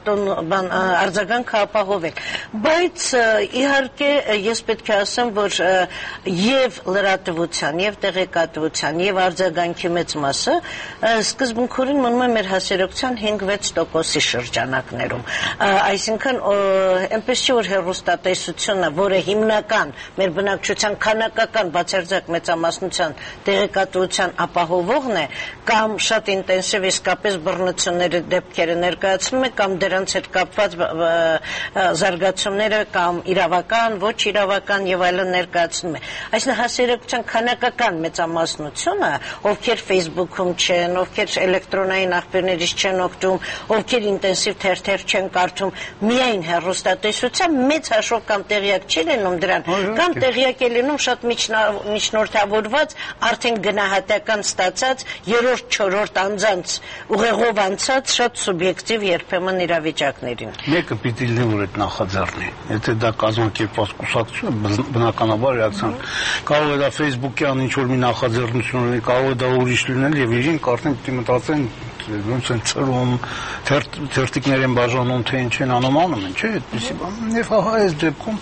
արձագանքը ապահովել։ Բայց իհարկե ես պետք է ասեմ, որ եւ լրատվության, եւ տեղեկատվության, եւ արձագանքի մեծ մասը սկզբունքորեն մնում է մեր հասարակության հինգ-վեց տոկոսի շրջանակներում։ Այսինքն այնպես չի որ հեռուստատեսությունը, որը հիմնական մեր բնակչության քանակական բացարձակ մեծամասնության տեղեկատվության ապահովողն է, կամ շատ ինտենսիվ իսկապես բռնությունների դեպքերը ներկայացնում է, կամ դրանց հետ կապված զարգացումները կամ իրավական, ոչ իրավական եւ այլն ներկայացնում է։ Այսինքն հասարակության քանակական մեծամասնությունը ովքեր Facebook-ում չեն, ովքեր էլեկտրոնային աղբյուրներից չեն օգտվում, ովքեր ինտենսիվ թերթեր չեն կարդում, միայն հեռուստատեսության մեծ հաշվով կամ տեղյակ չի լինում դրան, կամ տեղյակ է լինում շատ միջնորդավորված, արդեն գնահատական ստացած, երրորդ, չորրորդ անձանց ուղեղով անցած շատ սուբյեկտիվ երբեմն իրավիճակներին։ Մեկը պիտի լինի որ այդ նախաձեռնի, եթե դա կազմակերպված կուսակցություն, բնականաբար ռեակցիան կարող է դա Facebook-յան ինչ որ մի նախաձեռնություն կարող է դա ուրիշ լինել եւ իրենք արդեն պիտի մտածեն ոնց են ծրում, թերթիկներ են բաժանում, թե ինչ են անում անում են, չէ՞, այդպեսի բան։ Եվ հա այս դեպքում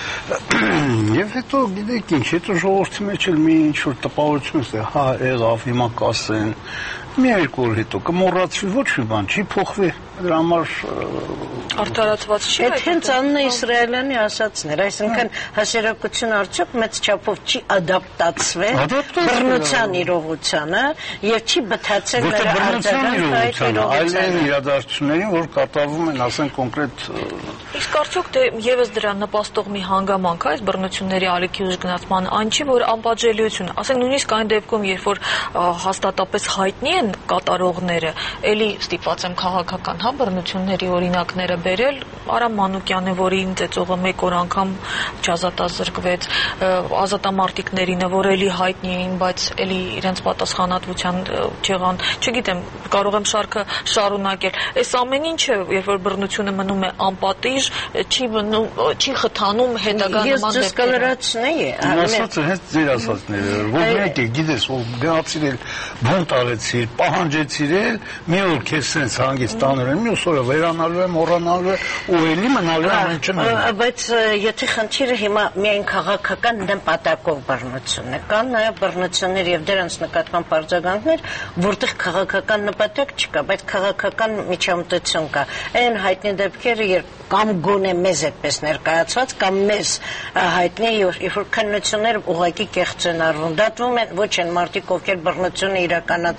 եւ հետո գիտեք ինչ, հետո ժողովրդի մեջ էլ մի ինչ որ տպավորություն է, հա, եղավ, հիմա կասեն, մի երկու օր հետո կմոռացվի, ոչ մի բան չի փոխվի, դրա համար արդարացված չի։ Այդ հենց Աննա Իսրայելյանի ասածն էր, այսինքն հասարակությունը արդյոք մեծ չափով չի ադապտացվել բռնության իրողությանը եւ չի բթացել նրա արձագանքը այդ իրողությանը։ Այլ այն իրադարձություններին, որ կատարվում են, ասենք կոնկրետ։ Իսկ արդյոք դե եւս դրա նպաստող մի հանգամանք է այս բռնությունների ալիքի ուժգնացման, այն չի որ անպատժելիություն, ասենք նույնիսկ այն դեպքում, երբ որ հաստատապես հայտնի են կատարողները, ելի ստիպված եմ քաղաքական հա բռնությունների օրինակները բերել, Արամ Մանուկյանը, որի ծեծողը մեկ օր անգամ չազատազրկվեց, ազատամարտիկներինը, որ էլի հայտնի էին, բայց էլի իրենց պատասխանատվության չեղան, չգիտեմ, կարող եմ շարքը շարունակել։ Այս ամեն ինչը, երբ որ բռնությունը մնում է անպատիժ, չի մնում, չի խթանում հետագա նման դեպքերը։ Ես կլրացնեի։ Ասածը հենց ձեր ասածն է, որ մեկ է, գիտես, որ գնացիր էլ բանտ արեցիր, պահանջեցիր էլ, մի օր քեզ sense հանգիստ տանել են, մյուս օրը վերանալու եմ, մոռանալու եմ, ու էլի մնալու եմ ամեն ինչ։ Բայց եթե խնդիրը հիմա միայն քաղաքական նպատակով բռնությունն է, կան նաև բռնություններ եւ դրանց նկատմամբ արձագանքներ, որտեղ քաղաքական նպատակ չկա, բայց քաղաքական միջամտություն կա։ Այն հայտնի դեպքերը, երբ կամ գոնե մեզ այդպես ներկայացված, կամ մեզ հայտնի երբ որ քննությունները ուղղակի կեղծ են արվում, դատվում են ոչ են մարդիկ, ովքեր բռնությունը իրականացրել են,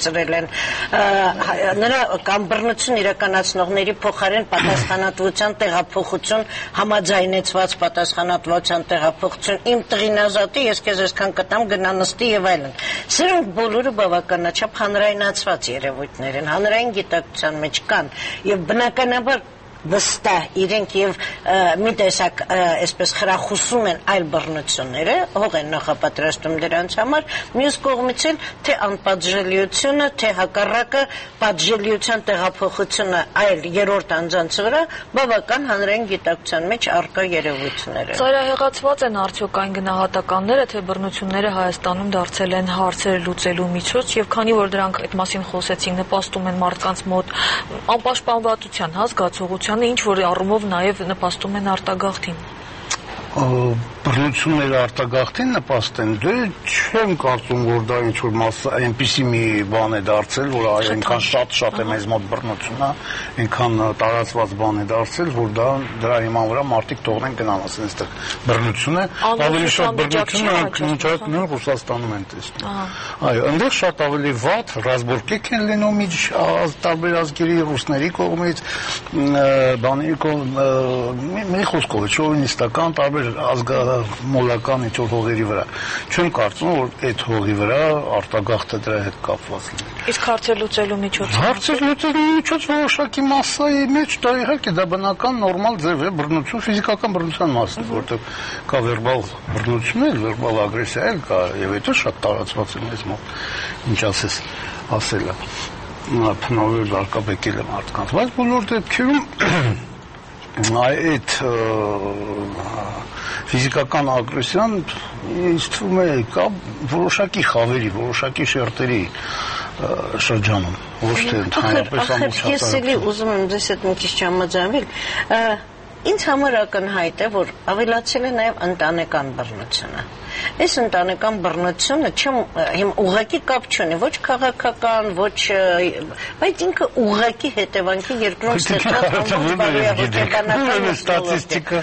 կան։ Նրա կամ բռնություն իրականացնողների փոխարեն պատասխանատվության տեղափոխություն, համաձայնեցված պատասխանատվության տեղափոխություն, իմ տղին ազատի, ես քեզ այսքան կտամ, գնա նստի եւ այլն։ Սրանք բոլորը բավականաչափ հանրայնացված երևույթներ են, հանրային գիտակցության մեջ կան եւ բնականաբար վստահ իրենք եւ մի տեսակ այսպես խրախուսում են այլ բռնությունները, հող են նախապատրաստում դրանց համար, մյուս կողմից էլ թե անպատժելիությունը, թե հակառակը պատժելիության տեղափոխությունը այլ երրորդ անձանց վրա բավական հանրային գիտակցության մեջ առկա երևույթներ են։ Ծայրահեղացված են արդյոք այն գնահատականները, թե բռնությունները Հայաստանում դարձել են հարցերը լուծելու միջոց եւ քանի որ դրանք այդ մասին խոսեցին, նպաստում են մարդկանց մոտ անպաշտպանվածության հասկացողության ինչ որ առումով նաև նպաստում են արտագաղթին։ Բռնությունները արտագաղթին նպաստեն, դե չեմ կարծում, որ դա ինչ-որ մասը այնպիսի մի բան է դարձել, որ այնքան շատ-շատ է մեզ մոտ բռնությունը, այնքան տարածված բան է դարձել, որ դա դրա հիման վրա մարդիկ թողնեն գնան, ասեն այստեղ բռնությունը, ավելի շատ բռնությունը Ռուսաստանում են տեսնում։ Այո, այնտեղ շատ ավելի վատ ռազմորկեք են լինում իջ տարբեր ազգերի ռուսների կողմից, բանի կողմից, մի խոսքով, շովինիստական տարբեր ազգամոլական ինչ-որ հողերի վրա։ Չեմ կարծում, որ այդ հողի վրա արտագաղթը դրա հետ կապված լինի։ Իսկ հարցեր լուծելու միջոցը։ Հարցեր լուծելու միջոց որոշակի մասսայի մեջ դա իհարկե դա բնական նորմալ ձև է, բռնություն, ֆիզիկական բռնության մասն է, որտեղ կա վերբալ բռնություն էլ, վերբալ ագրեսիա էլ կա, եւ դա շատ տարածված է մեզ մոտ, ինչ ասես, ասելը։ Փնորել արկաբեկել է մարդկանց, բայց բոլոր դեպքերում այդ ֆիզիկական ագրեսիան ինձ թվում է կա որոշակի խավերի, որոշակի շերտերի շրջանում, ոչ թե ընդհանրապես ամբողջ ես էլի ուզում եմ ձեզ հետ մի քիչ չհամաձայնվել, ինձ համար ակնհայտ է, որ ավելացել է նաև ընտանեկան բռնությունը։ Այս ընտանեկան բռնությունը չեմ հիմա ուղղակի կապ չունի, ոչ քաղաքական, ոչ, բայց ինքը ուղղակի հետևանքի երկրում ստեղծած բարոյահոգեբանական ստատիստիկա։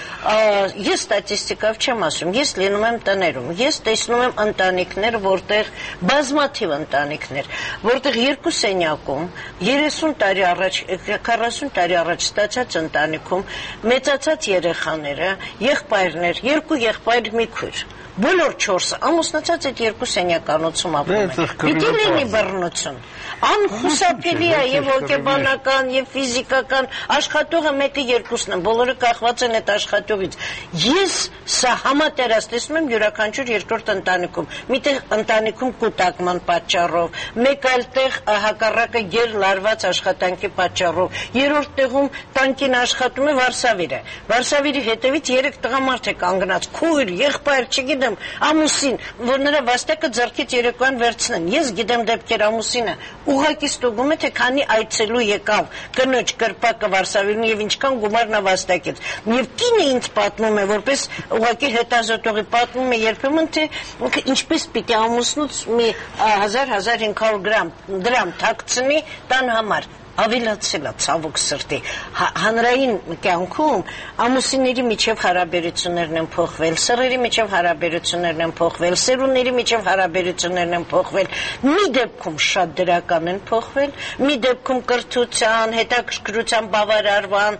Ես ստատիստիկավ չեմ ասում, ես լինում եմ տներում, ես տեսնում եմ ընտանիքներ, որտեղ բազմաթիվ ընտանիքներ, որտեղ երկու սենյակում երեսուն տարի առաջ, քառասուն տարի առաջ ստացած ընտանիքում մեծացած երեխաները, եղբայրներ, երկու եղբայր մի քույր բոլոր չորսը ամուսնացած այդ երկու սենյականոցում ապրում են։ Պիտի լինի բռնություն։ Անխուսափելի է եւ հոգեբանական եւ ֆիզիկական աշխատողը մեկը երկուսն են, բոլորը կախված են այդ աշխատողից։ Ես սա համատերած տեսնում եմ յուրաքանչյուր երկրորդ ընտանիքում։ Միտեղ ընտանիքում կուտակման պատճառով, մեկ այլ տեղ հակառակը գերլարված աշխատանքի պատճառով, երրորդ տեղում տանկին աշխատում է Վարշավիրը։ Վարշավիրի հետևից երեք տղամարդ է կանգնած, քույր, եղբայր, չգիտեմ, ամուսին, որ նրա վաստակը ձեռքից երեկոյան վերցնեն։ Ես գիտեմ դեպքեր ամուսինը ուղղակի ստուգում է, թե քանի այցելու եկավ կնոջ կրպակը Վարշավիրն եւ ինչքան գումար նա վաստակեց։ Եվ կինը ինձ պատմում է, որպես ուղղակի հետազոտողի պատմում է երբեմն, թե ինչպես պիտի ամուսնուց մի հազար-հազար հինգ հարյուր դրամ թաքցնի տան համար։ Ավելացել է ցավոք սրտի հանրային կյանքում ամուսինների միջև հարաբերություններն են փոխվել, սեռերի միջև հարաբերություններն են փոխվել, սերունդների միջև հարաբերություններն են փոխվել, մի դեպքում շատ դրական են փոխվել, մի դեպքում կրթության, հետաքրքրության բավարարման,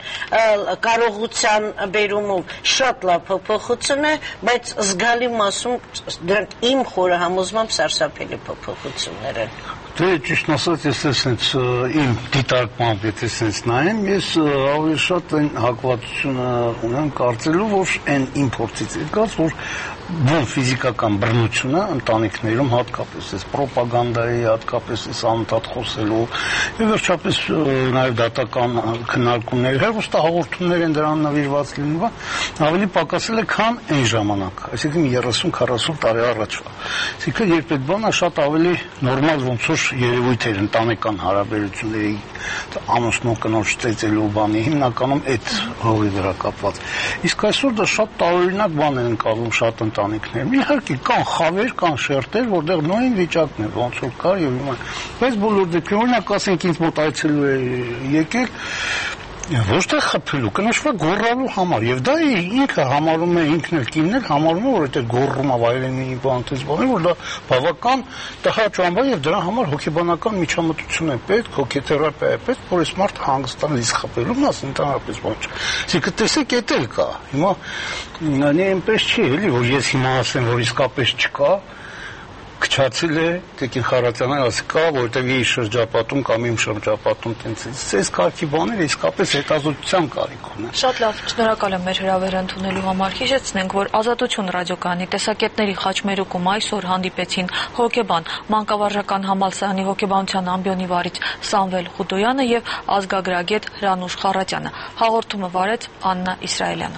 կարողության բերումով շատ լավ փոփոխություն է, բայց զգալի մասում դրանք իմ խորը համոզմամբ սարսափելի փոփոխություններ են։ Դե ճիշտ ասած, ես այսպես իմ դիտարկմամբ եթե այսպես նայեմ, ես ավելի շատ այն հակվածությունը ունեմ կարծելու, որ այն իմ փորձից եկած, որ բուն ֆիզիկական բռնությունը ընտանիքներում հատկապես այս ռոպագանդայի, հատկապես այս անընդհատ խոսելու եւ վերջապես նաեւ դատական քննարկումների հեռուստահաղորդումներ են դրան նվիրված լինում, ավելի պակասել է, քան այն ժամանակ, այսինքն երեսուն քառասուն տարի առաջվա։ Այսինքն երբ այդ բանը շատ ավելի նորմալ ոնց որ երևույթ էր ընտանեկան հարաբերությունների ամուսնու կնոջ ծեծելու բանի հիմնականում այդ հողի վրա կապված։ Իսկ այսօր դա շատ տարօրինակ բան է ընկալում շատ ընտանիքներում։ Իհարկե կան խավեր, կան շերտեր, որտեղ նույն վիճակն է, ոնց որ կար եւ հիմա։ Բայց բոլոր դեպքերում, օրինակ ասենք ինձ մոտ այցելու է եկել Ոչ թե խփելու, կնշվա գոռալու համար, եւ դա ինքը համարում է, ինքն էլ կինն էլ համարում է, որ այդ գոռումը վայրենի բանտից բանը, որ դա բավական տխրճանբա եւ դրա համար հոգեբանական միջամտություն է պետք, հոգեթերապիա է պետք, որ այս մարդը հանգստանա իսկ խփելու մաս ընդհանրապես բան չէ։ Իսկ տեսեք, էդ էլ կա։ Հիմա նե այնպես չի, էլի, որ ես հիմա ասեմ, որ իսկապես չկա, քչացել է Տիկին Խարատյանը ասի կա, որտեղ իր շրջապատում կամ իմ շրջապատում տենց այս կարգի բաները իսկապես հետազոտության կարիք ունեն։ Շատ լավ, շնորհակալ եմ մեր հրավերը ընդունելու համար։ Հիշեցնենք, որ Ազատություն ռադիոկայանի տեսակետների խաչմերուկում այսօր հանդիպեցին հոգեբան, Մանկավարժական համալսարանի հոգեբանության ամբիոնի վարիչ Սամվել Խուդոյանը եւ ազգագրագետ Հրանուշ Խարատյանը։ Հաղորդումը վարեց Աննա Իսրայելյանը։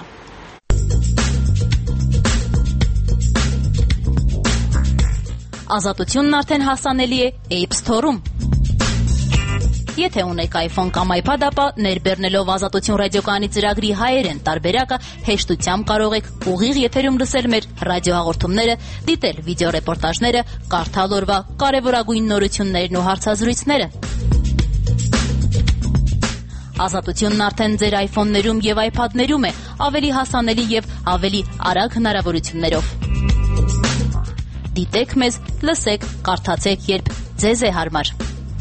Ազատությունն արդեն հասանելի է App Store-ում։ Եթե ունեք iPhone կամ iPad, ապա ներբեռնելով Ազատություն ռադիոկայանի ծրագրի հայերեն տարբերակը հեշտությամբ կարող եք ուղիղ եթերում լսել մեր ռադիոհաղորդումները, դիտել վիդեոռեպորտաժները, կարդալ օրվա կարևորագույն նորություններն ու հարցազրույցները։ Ազատությունն արդեն ձեր iPhone-ներում եւ iPad-ներում է, ավելի հասանելի եւ ավելի արագ հնարավորություններով։ Դիտեք մեզ, լսեք, կարդացեք, երբ ձեզ է հարմար։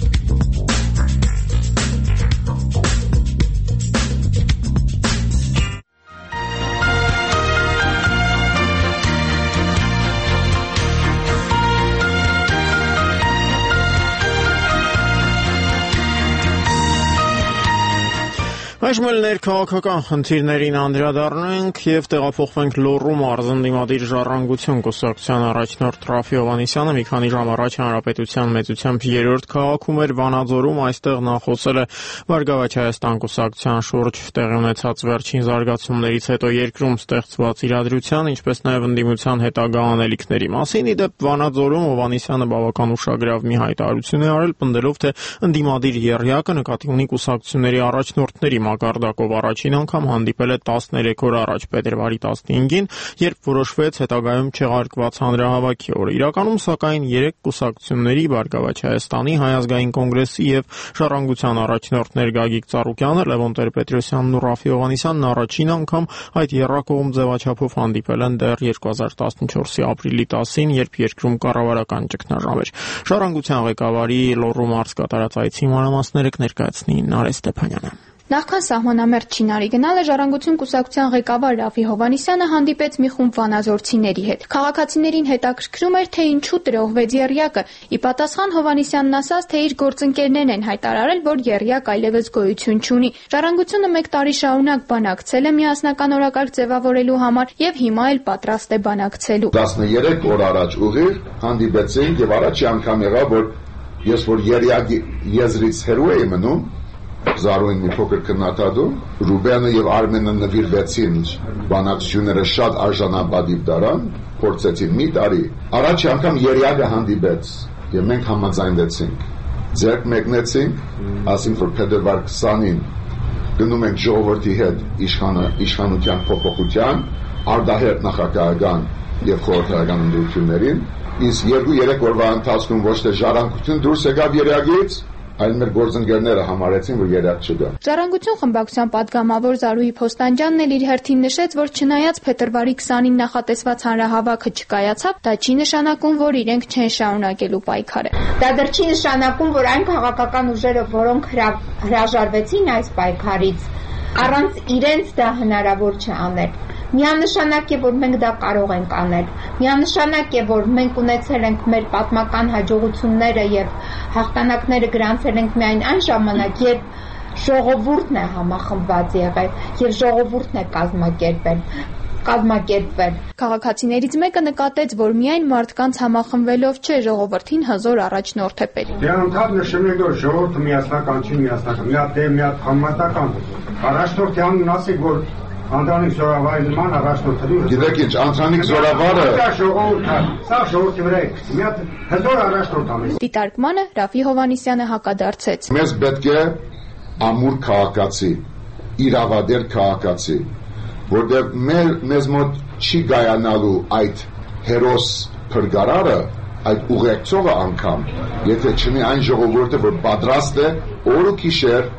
Այժմ էլ ներքաղաքական խնդիրներին անդրադառնանք եւ տեղափոխվենք Լոռու մարզն դիմադիր ժառանգություն կուսակցության առաջնորդ Ռաֆի Հովհաննիսյանը մի քանի ժամ առաջ Հանրապետության մեծությամբ երրորդ քաղաքում էր Վանաձորում, այստեղ նա խոսել է Բարգավաճ Հայաստան կուսակցության շուրջ տեղի ունեցած վերջին զարգացումներից հետո երկրում ստեղծված իրադրության, ինչպես նաեւ ընդդիմության հետագա անելիքների մասին։ Իդեպ Վանաձորում Հովհաննիսյանը բավական ուշագրավ մի հայտարարություն է արել, պնդելով թե ընդդիմադիր եռյակը նկատի ունի կուսակցությունների առաջնորդների մակարդակով առաջին անգամ հանդիպել է տասներեք օր առաջ փետրվարի տասնհինգին, երբ որոշվեց հետագայում չեղարկված հանրահավաքի օրը։ Իրականում, սակայն, երեք կուսակցությունների Բարգավաճ Հայաստանի, Հայ ազգային կոնգրեսի եւ Ժառանգության առաջնորդներ Գագիկ Ծառուկյանը, Լևոն Տեր-Պետրոսյանն ու Ռաֆի Հովհաննիսյանն առաջին անգամ այդ եռակողմ ձևաչափով հանդիպել են դեռ երկու հազար տասնչորսի ապրիլի տասին, երբ երկրում կառավարական ճգնաժամ էր։ Ժառանգության ղեկավարի Լոռու մարզ կատարած այցի մանրամասները կներկայացնի Նարէ Ստեփանյանը։ Նախքան սահմանամերձ Չինարի գնալը ժառանգություն կուսակցության ղեկավար Ռաֆի Հովհաննիսյանը հանդիպեց մի խումբ վանաձորցիների հետ։ Քաղաքացիներին հետաքրքրում էր, թե ինչու տրոհվեց եռյակը։ Ի պատասխան Հովհաննիսյանն ասաց, թե իր գործընկերներն են հայտարարել, որ եռյակ այլևս գոյություն չունի։ Ժառանգությունը մեկ տարի շարունակ բանակցել է միասնական օրակարգ ձևավորելու համար եւ հիմա էլ պատրաստ է բանակցելու։ տասներեք օր առաջ ուղիղ հանդիպեցինք եւ առաջի անգամ եղավ, որ ես որ եռյակի եզրից հեռու էի մնում, Զարուին մի փոքր քննադատում, Ռուբենը եւ Արմենը նվիրվեցին բանակցությունները շատ արժանապատիվ դարան, փորձեցին մի տարի։ Առաջի անգամ եռյակը հանդիպեց եւ մենք համաձայնվեցինք։ Ձեռք մեկնեցինք, ասենք որ փետրվար քսանին գնում ենք ժողովրդի հետ իշխանը իշխանության փոփոխության, արդահերթ նախագահական եւ խորհրդարական ընտրություններին, իսկ երկու-երեք օրվա ընթացքում ոչ թե ժառանգություն դուրս եկավ եռյակից, այլ մեր գործընկերները համարեցին, որ եռյակ չկա։ Ժառանգություն խմբակցության падգամավոր Զարուհի Փոստանջյանն էլ իր հերթին նշեց, որ չնայած փետրվարի քսանին նախատեսված հանրահավաքը չկայացավ, դա չի նշանակում, որ իրենք չեն շարունակելու պայքարը։ Դա դեռ չի նշանակում, որ այն քաղաքական ուժերը, որոնք հրաժարվեցին այս պայքարից, առանց իրենց դա հնարավոր չէ անել։ Միանշանակ է, որ մենք դա կարող ենք անել։ Միանշանակ է, որ մենք ունեցել ենք մեր պատմական հաջողությունները եւ հաղթանակները գրանցել ենք միայն այն ժամանակ, երբ ժողովուրդն է համախմբված եղել եւ ժողովուրդն է կազմակերպել կազմակերպվել։ Քաղաքացիներից մեկը նկատեց, որ միայն մարդկանց համախմբվելով չէ, ժողովրդին հզոր առաջնորդ է պետք։ Դե անդադ նշում եք, որ ժողովուրդը միասնական չի, միասնական։ Մի հատ է, մի հատ համատական։ Առաջնորդյանն ասեք, որ Անդրանիկ Զորավարի նման առաջնորդը։ Գիտեք ինչ, Անդրանիկ Զորավարը Դա ժողովուրդը, սա ժողովրդի վրա է։ Մի հատ հզոր առաջնորդ ամեն։ Դիտարկմանը Ռաֆի Հովհաննիսյանը հակադարձեց։ Մեզ պետք է ամուր քաղաքացի, իրավադեր քաղաքացի, որտեղ մեր մեզ մոտ չի գայանալու այդ հերոս փրկարարը, այդ ուղեկցողը անգամ, եթե չնի այն ժողովուրդը, որ պատրաստ է օր ու գիշեր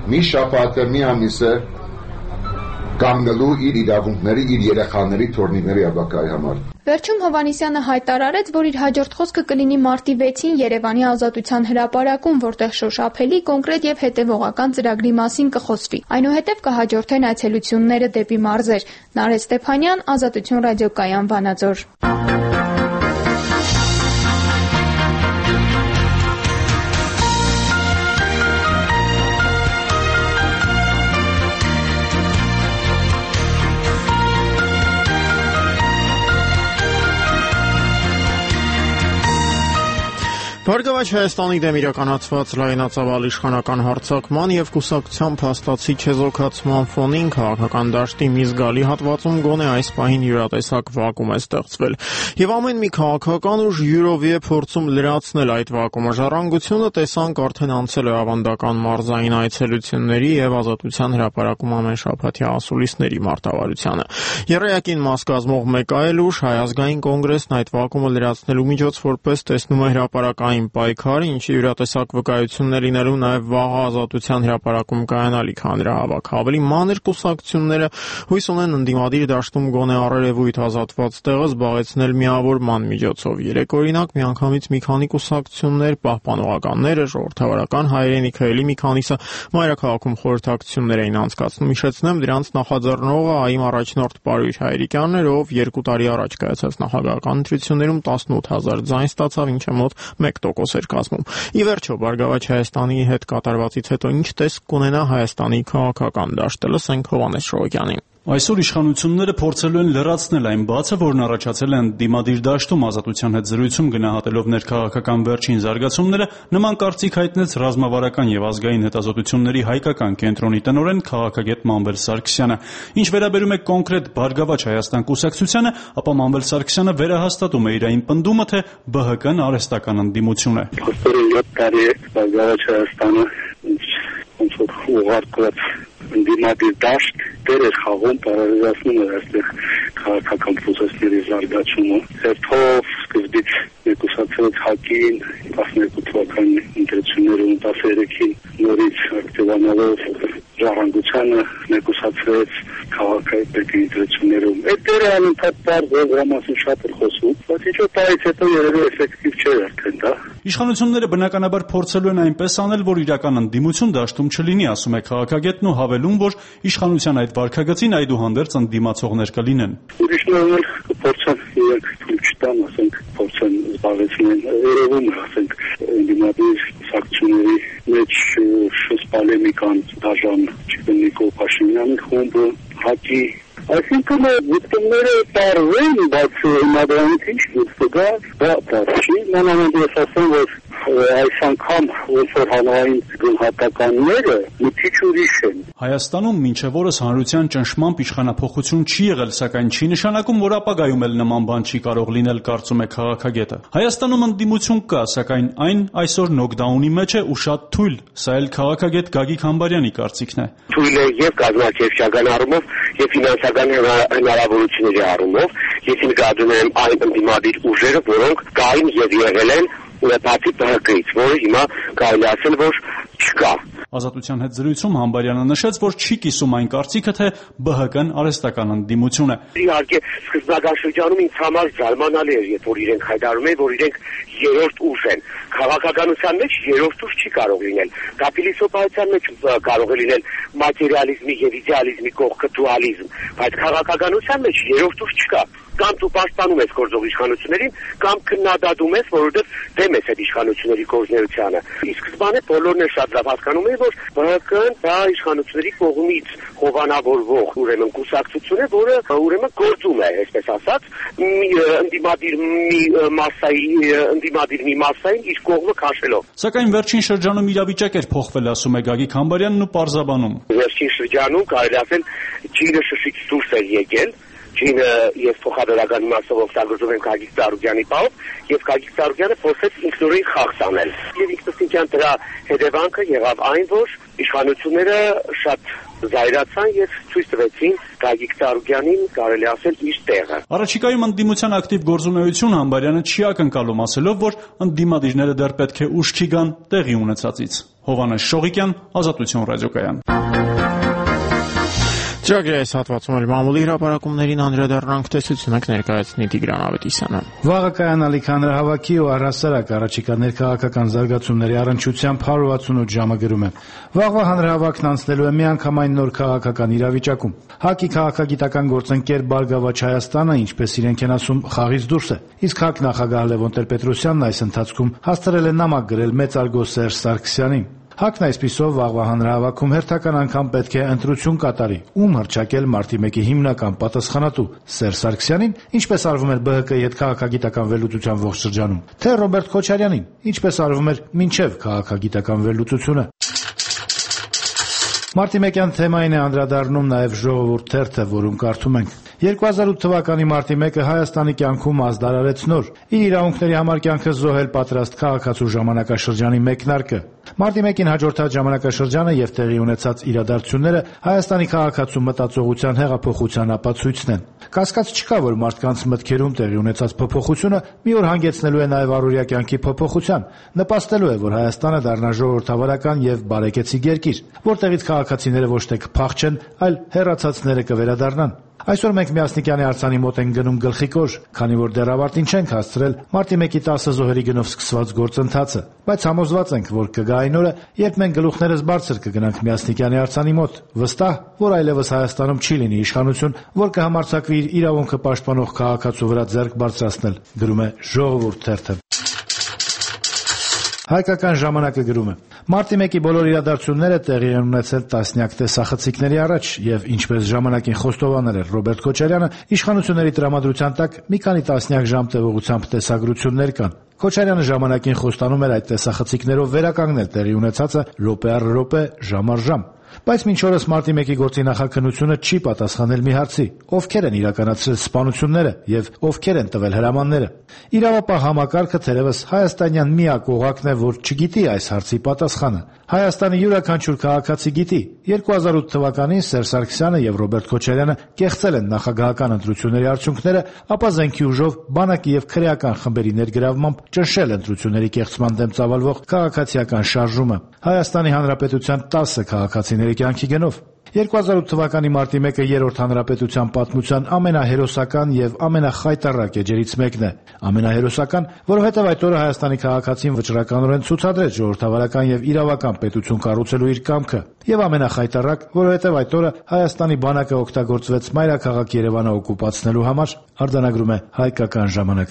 մի շաբաթ է, մի ամիս է կանգնելու իր իրավունքների, իր երեխաների, թորնիկների ապագայի համար։ Վերջում Հովհաննիսյանը հայտարարեց, որ իր հաջորդ խոսքը կլինի մարտի վեցին Երևանի Ազատության հրապարակում, որտեղ շոշափելի, կոնկրետ եւ հետեւողական ծրագրի մասին կխոսվի։ Այնուհետև կհաջորդեն այցելությունները դեպի մարզեր։ Նարէ Ստեփանյան, Ազատություն ռադիոկայան, Վանաձոր։ Բարգավաճ Հայաստանի դեմ իրականացված լայնածավալ իշխանական հարձակման եւ կուսակցության փաստացի չեզոքացման ֆոնին քաղաքական դաշտի մի զգալի հատվածում գոնե այս պահին յուրատեսակ վակուում է ստեղծվել։ Եվ ամեն մի քաղաքական ուժ յուրովի է փորձում լրացնել այդ վակումը։ Ժառանգությունը տեսանք արդեն անցել է ավանդական մարզային այցելությունների եւ Ազատության հրապարակում ամեն շաբաթյա ասուլիսների մարտավարությանը։ Եռյակին մաս կազմող մեկ այլ ուժ Հայ ազգային կոնգրեսն այդ վակումը լրացնելու միջոց որպես տեսնում է հրապարակային պայքար, ինչի յուրատեսակ վկայություններ լինելու նաև վաղը Ազատության հրապարակում կայանալիք հանրահավաք։ Ավելի մանր կուսակցությունները հույս ունեն ընդդիմադիր դաշտում գոնե առերևույթ ազատված տեղը զբաղեցնել միավորման միջոցով։ Երեք օրինակ միանգամից մի քանի կուսակցություններ, պահպանողականները, ժողովրդավարական հայրենիքը, էլի մի քանիսը մայրաքաղաքում խորհրդակցություններ էին անցկացնում։ Հիշեցնեմ, դրանց նախաձեռնողը ԱԻ-մ առաջնորդ Պարույր Հայրիկյանն էր, ով երկու տարի առաջ կայացած նախագահական ընտրություններում տասնութ հազար ձայն ստացավ, ինչը մոտ մեկ տոկոս էր կազմում։ Ի վերջո, Բարգավաճ Հայաստանի հետ կատարվածից հետո ինչ տեսք կունենա Հայաստանի քաղաքական դաշտը, լսենք Հովհաննես Շողոկյանին։ Այսօր իշխանությունները փորձելու են լրացնել այն բացը, որն առաջացել է ընդդիմադիր դաշտում Ազատության հետ զրույցում գնահատելով ներքաղաքական վերջին զարգացումները, նման կարծիք հայտնեց ռազմավարական եւ ազգային հետազոտությունների հայկական կենտրոնի տնօրեն քաղաքագետ Մանվել Սարգսյանը։ Ինչ վերաբերում է կոնկրետ Բարգավաճ Հայաստան կուսակցությանը, ապա Մանվել Սարգսյանը վերահաստատում է իր այն պնդումը, թե ԲՀԿ-ն արհեստական ընդդիմություն է։ յոթ տարի է Բարգավաճ Հայաստանը ոնց որ ուղարկված ընդդիմադիր դաշտ դեր էր խաղում, բարելավում էր այստեղ քաղաքական process-ների զարգացումը։ Հերթով սկզբից մեկուսացրեց ՀԱԿ-ին, տասներկու թվականի ընտրություններում, տասներեքին նորից ակտիվանալով Ժառանգությանը մեկուսացրեց քաղաքական ընտրություններում։ Այդ դերը անընդհատ բարձ է, դրա մասին շատ էր խոսում, բայց ինչ-որ տարից հետո երևի էֆեկտիվ չէր արդեն դա։ Իշխանությունները բնականաբար փորձելու են այնպես անել, որ իրական ընդդիմություն դաշտում չլինի, ասում է քաղաքագետն ու հավելում, որ իշխանության այդ վարքագծին այդուհանդերձ ընդդիմացողներ կլինեն։ Ուրիշներն էլ կփորձեն իրենք թույլ չտան, ասենք, փորձեն զբաղեցնել, երևում է, ասենք, ընդդիմադիր սակցիաների մեջ շսպալեմիկան դաժան Նիկոլ Փաշինյանի խումբը, ՀԱԿ-ի, այսինքն դիտումները տարվեն, բայց դրանից ինչ դուրս կգա, դա բաց չի, մանավանդ ես ասեմ, որ այս անգամ ոնց որ հանրային գնահատականները մի քիչ ուրիշ են։ Հայաստանում մինչև օրս հանրության ճնշմամբ իշխանափոխություն չի եղել, սակայն չի նշանակում, որ ապագայում էլ նման բան չի կարող լինել, կարծում է քաղաքագետը։ Հայաստանում ընդդիմություն կա, սակայն այն այսօր նոկդաունի մեջ է ու շատ թույլ, սա էլ քաղաքագետ Գագիկ Համբարյանի կարծիքն է։ Թույլ է եւ կազմակերպչական առումով եւ ֆինանսական հնարավորությունների առումով, ես նկատում եմ այն ընդդիմադիր ուժերը, որոնք կային եւ եղել են բացի ԲՀԿ-ից, որը հիմա կարելի ասել, որ չկա։ Ազատության հետ զրույցում Համբարյանը նշեց, որ չի կիսում այն կարծիքը, թե ԲՀԿ-ն արհեստական ընդդիմություն է։ Իհարկե, սկզբնական շրջանում ինձ համար զարմանալի էր, երբ որ իրենք հայտարարում են, որ իրենք երրորդ ուժ են։ Քաղաքականության մեջ երրորդ ուժ չի կարող լինել։ Դա փիլիսոփայության մեջ կարող է լինել մատերիալիզմի եւ իդեալիզմի կողքը դուալիզմ, բայց քաղաքականության մեջ երրորդ ուժ չկա։ Կամ դու պաշտպանում ես գործող իշխանություններին, կամ քննադատում ես, որովհետև դեմ ես այդ իշխանությունների գործունեությանը։ Իսկ սկզբանե բոլորն էլ շատ լավ հասկանում են, որ ԲՀԿ-ն դա իշխանությունների կողմից հովանավորվող ուրեմն կուսակցություն է, որը ուրեմն գործում է, այսպես ասած, ընդդիմադիր մի մասայի, ընդդիմադիր մի մասային իր կողմը քաշելով։ Սակայն վերջին շրջանում իրավիճակ էր փոխվել, ասում է Գագիկ Համբարյանն ու պարզաբանում։ Վերջին շրջանում կարելի ասել ջինը շշից դուրս էր եկել։ Ջինը ես փոխադրական մասով օգտագործում եմ Գագիկ Ծառուկյանի պահով, եւ Գագիկ Ծառուկյանը փորձեց ինքնուրույն խաղ անել։ Եվ ինքնըստինքյան դրա հետևանքը եղավ այն, որ իշխանությունները շատ զայրացան եւ ցույց տվեցին Գագիկ Ծառուկյանին, կարելի ասել, իր տեղը։ Առաջիկայում ընդդիմության ակտիվ գործունեություն Համբարյանը չի ակնկալում, ասելով, որ ընդդիմադիրները դեռ պետք է ուշքի գան տեղի ունեցածից։ Հովանես Շողիկյան, Ազատություն ռադիոկայան։ Ճագրի այս հատվածում էլ մամուլի հրապարակումներին անդրադառնանք, տեսություն եք ներկայացնի Տիգրան Ավետիսյանը։ Վաղը կայանալիք հանրահավաքի ու առհասարակ առաջիկա ներքաղաքական զարգացումների առնչությամբ հարյուր ութսունութ ժամը գրում է. Վաղվա հանրահավաքն անցնելու է միանգամայն նոր քաղաքական իրավիճակում։ ՀԱԿ-ի քաղաքագիտական գործընկեր Բարգավաճ Հայաստանը, ինչպես իրենք են ասում, խաղից դուրս է։ Իսկ ՀԱԿ նախագահ Լևոն Տեր-Պետրոսյանն այս ընթացքում հաստրել է նամակ գրել մեծարգո Սերժ Սարգսյանին։ ՀԱԿ-ն այսպիսով վաղվա հանրահավաքում հերթական անգամ պետք է ընտրություն կատարի, ում հռչակել մարտի մեկի հիմնական պատասխանատու Սերժ Սարգսյանին, ինչպես արվում էր ԲՀԿ-ի հետ քաղաքագիտական վերլուծության ողջ շրջանում, թե Ռոբերտ Քոչարյանին, ինչպես արվում էր մինչև քաղաքագիտական վերլուծությունը։ Մարտի մեկյան թեմային է անդրադառնում նաև Ժողովուրդ թերթը, որում կարդում ենք. երկու հազար ութ թվականի մարտի մեկը Հայաստանի կյանքում ազդարարեց նոր, իր իրավունքների համար կյանքը զոհել պատրաստ քաղաքացու ժամանակաշրջանի մեկնարկը։ Մարտի մեկին հաջորդած ժամանակաշրջանը եւ տեղի ունեցած իրադարձությունները Հայաստանի քաղաքացու մտածողության հեղափոխության ապացույցն են։ Կասկած չկա, որ մարդկանց մտքերում տեղի ունեցած փոփոխությունը մի օր հանգեցնելու է նաև առօրյա կյանքի փոփոխության, նպաստելու է, որ Հայաստանը դառնա ժողովրդավարական եւ բարեկեցիկ երկիր, որտեղից քաղաքացիները ոչ թե կփախչեն, այլ հեռացածները կվերադառնան։ Այսօր մենք Միասնիկյանի արձանի մոտ ենք գնում գլխիկոր, քանի որ դեռ ավարտին չենք հասցրել մարտի մեկի տասը զոհերի գնով սկսված գործընթացը, բայց համոզված ենք, որ կգա այն օրը, երբ մենք գլուխներս բարձր կգնանք Միասնիկյանի արձանի մոտ, վստահ, որ այլևս Հայաստանում չի լինի իշխանություն, որ կհամարձակվի իր իրավունքը պաշտպանող քաղաքացու վրա ձեռք բարձրացնել, գրում է Ժողովուրդ թերթը։ Հայկական ժամանակը գրում է. Մարտի մեկի բոլոր իրադարձությունները տեղի են ունեցել տասնյակ տեսախցիկների առաջ եւ ինչպես ժամանակին խոստովանել էր Ռոբերտ Քոչարյանը, իշխանությունների տրամադրության տակ մի քանի տասնյակ ժամ տևողությամբ տեսագրություններ կան։ Քոչարյանը ժամանակին խոստանում էր այդ տեսախցիկներով վերականգնել տեղի ունեցածը րոպե առ րոպե, ժամ առ ժամ։ Բայց մինչ օրս մարտի մեկի գործի նախաքննությունը չի պատասխանել մի հարցի. ովքեր են իրականացրել սպանությունները եւ ովքեր են տվել հրամանները։ Իրավապահ համակարգը թերևս հայաստանյան միակ օղակն է, որ չգիտի այս հարցի պատասխանը։ Հայաստանի յուրաքանչյուր քաղաքացի գիտի. երկու հազար ութ թվականին Սերժ Սարգսյանը եւ Ռոբերտ Քոչարյանը կեղծել են նախագահական ընտրությունների արդյունքները, ապա զենքի ուժով, բանակի եւ քրեական խմբերի ներգրավմամբ ճնշել ընտրությունների կեղծման դեմ ծավալվող քաղաքացիական շարժումը Հայաստանի Հանրապետության տասը քաղաքացիների կյանքի գնով։ երկու հազար ութ թվականի մարտի մեկը երրորդ հանրապետության պատմության ամենահերոսական եւ ամենախայտառակ էջերից մեկն է։ Ամենահերոսական, որովհետեւ այդ օրը Հայաստանի քաղաքացին վճռականորեն ցուցադրեց ժողովրդավարական եւ իրավական պետություն կառուցելու իր կամքը, եւ ամենախայտառակ, որովհետեւ այդ օրը Հայաստանի բանակը օգտագործվեց մայրաքաղաք Երևանը օկուպացնելու համար, արձանագրում է Հայկական ժամանակը։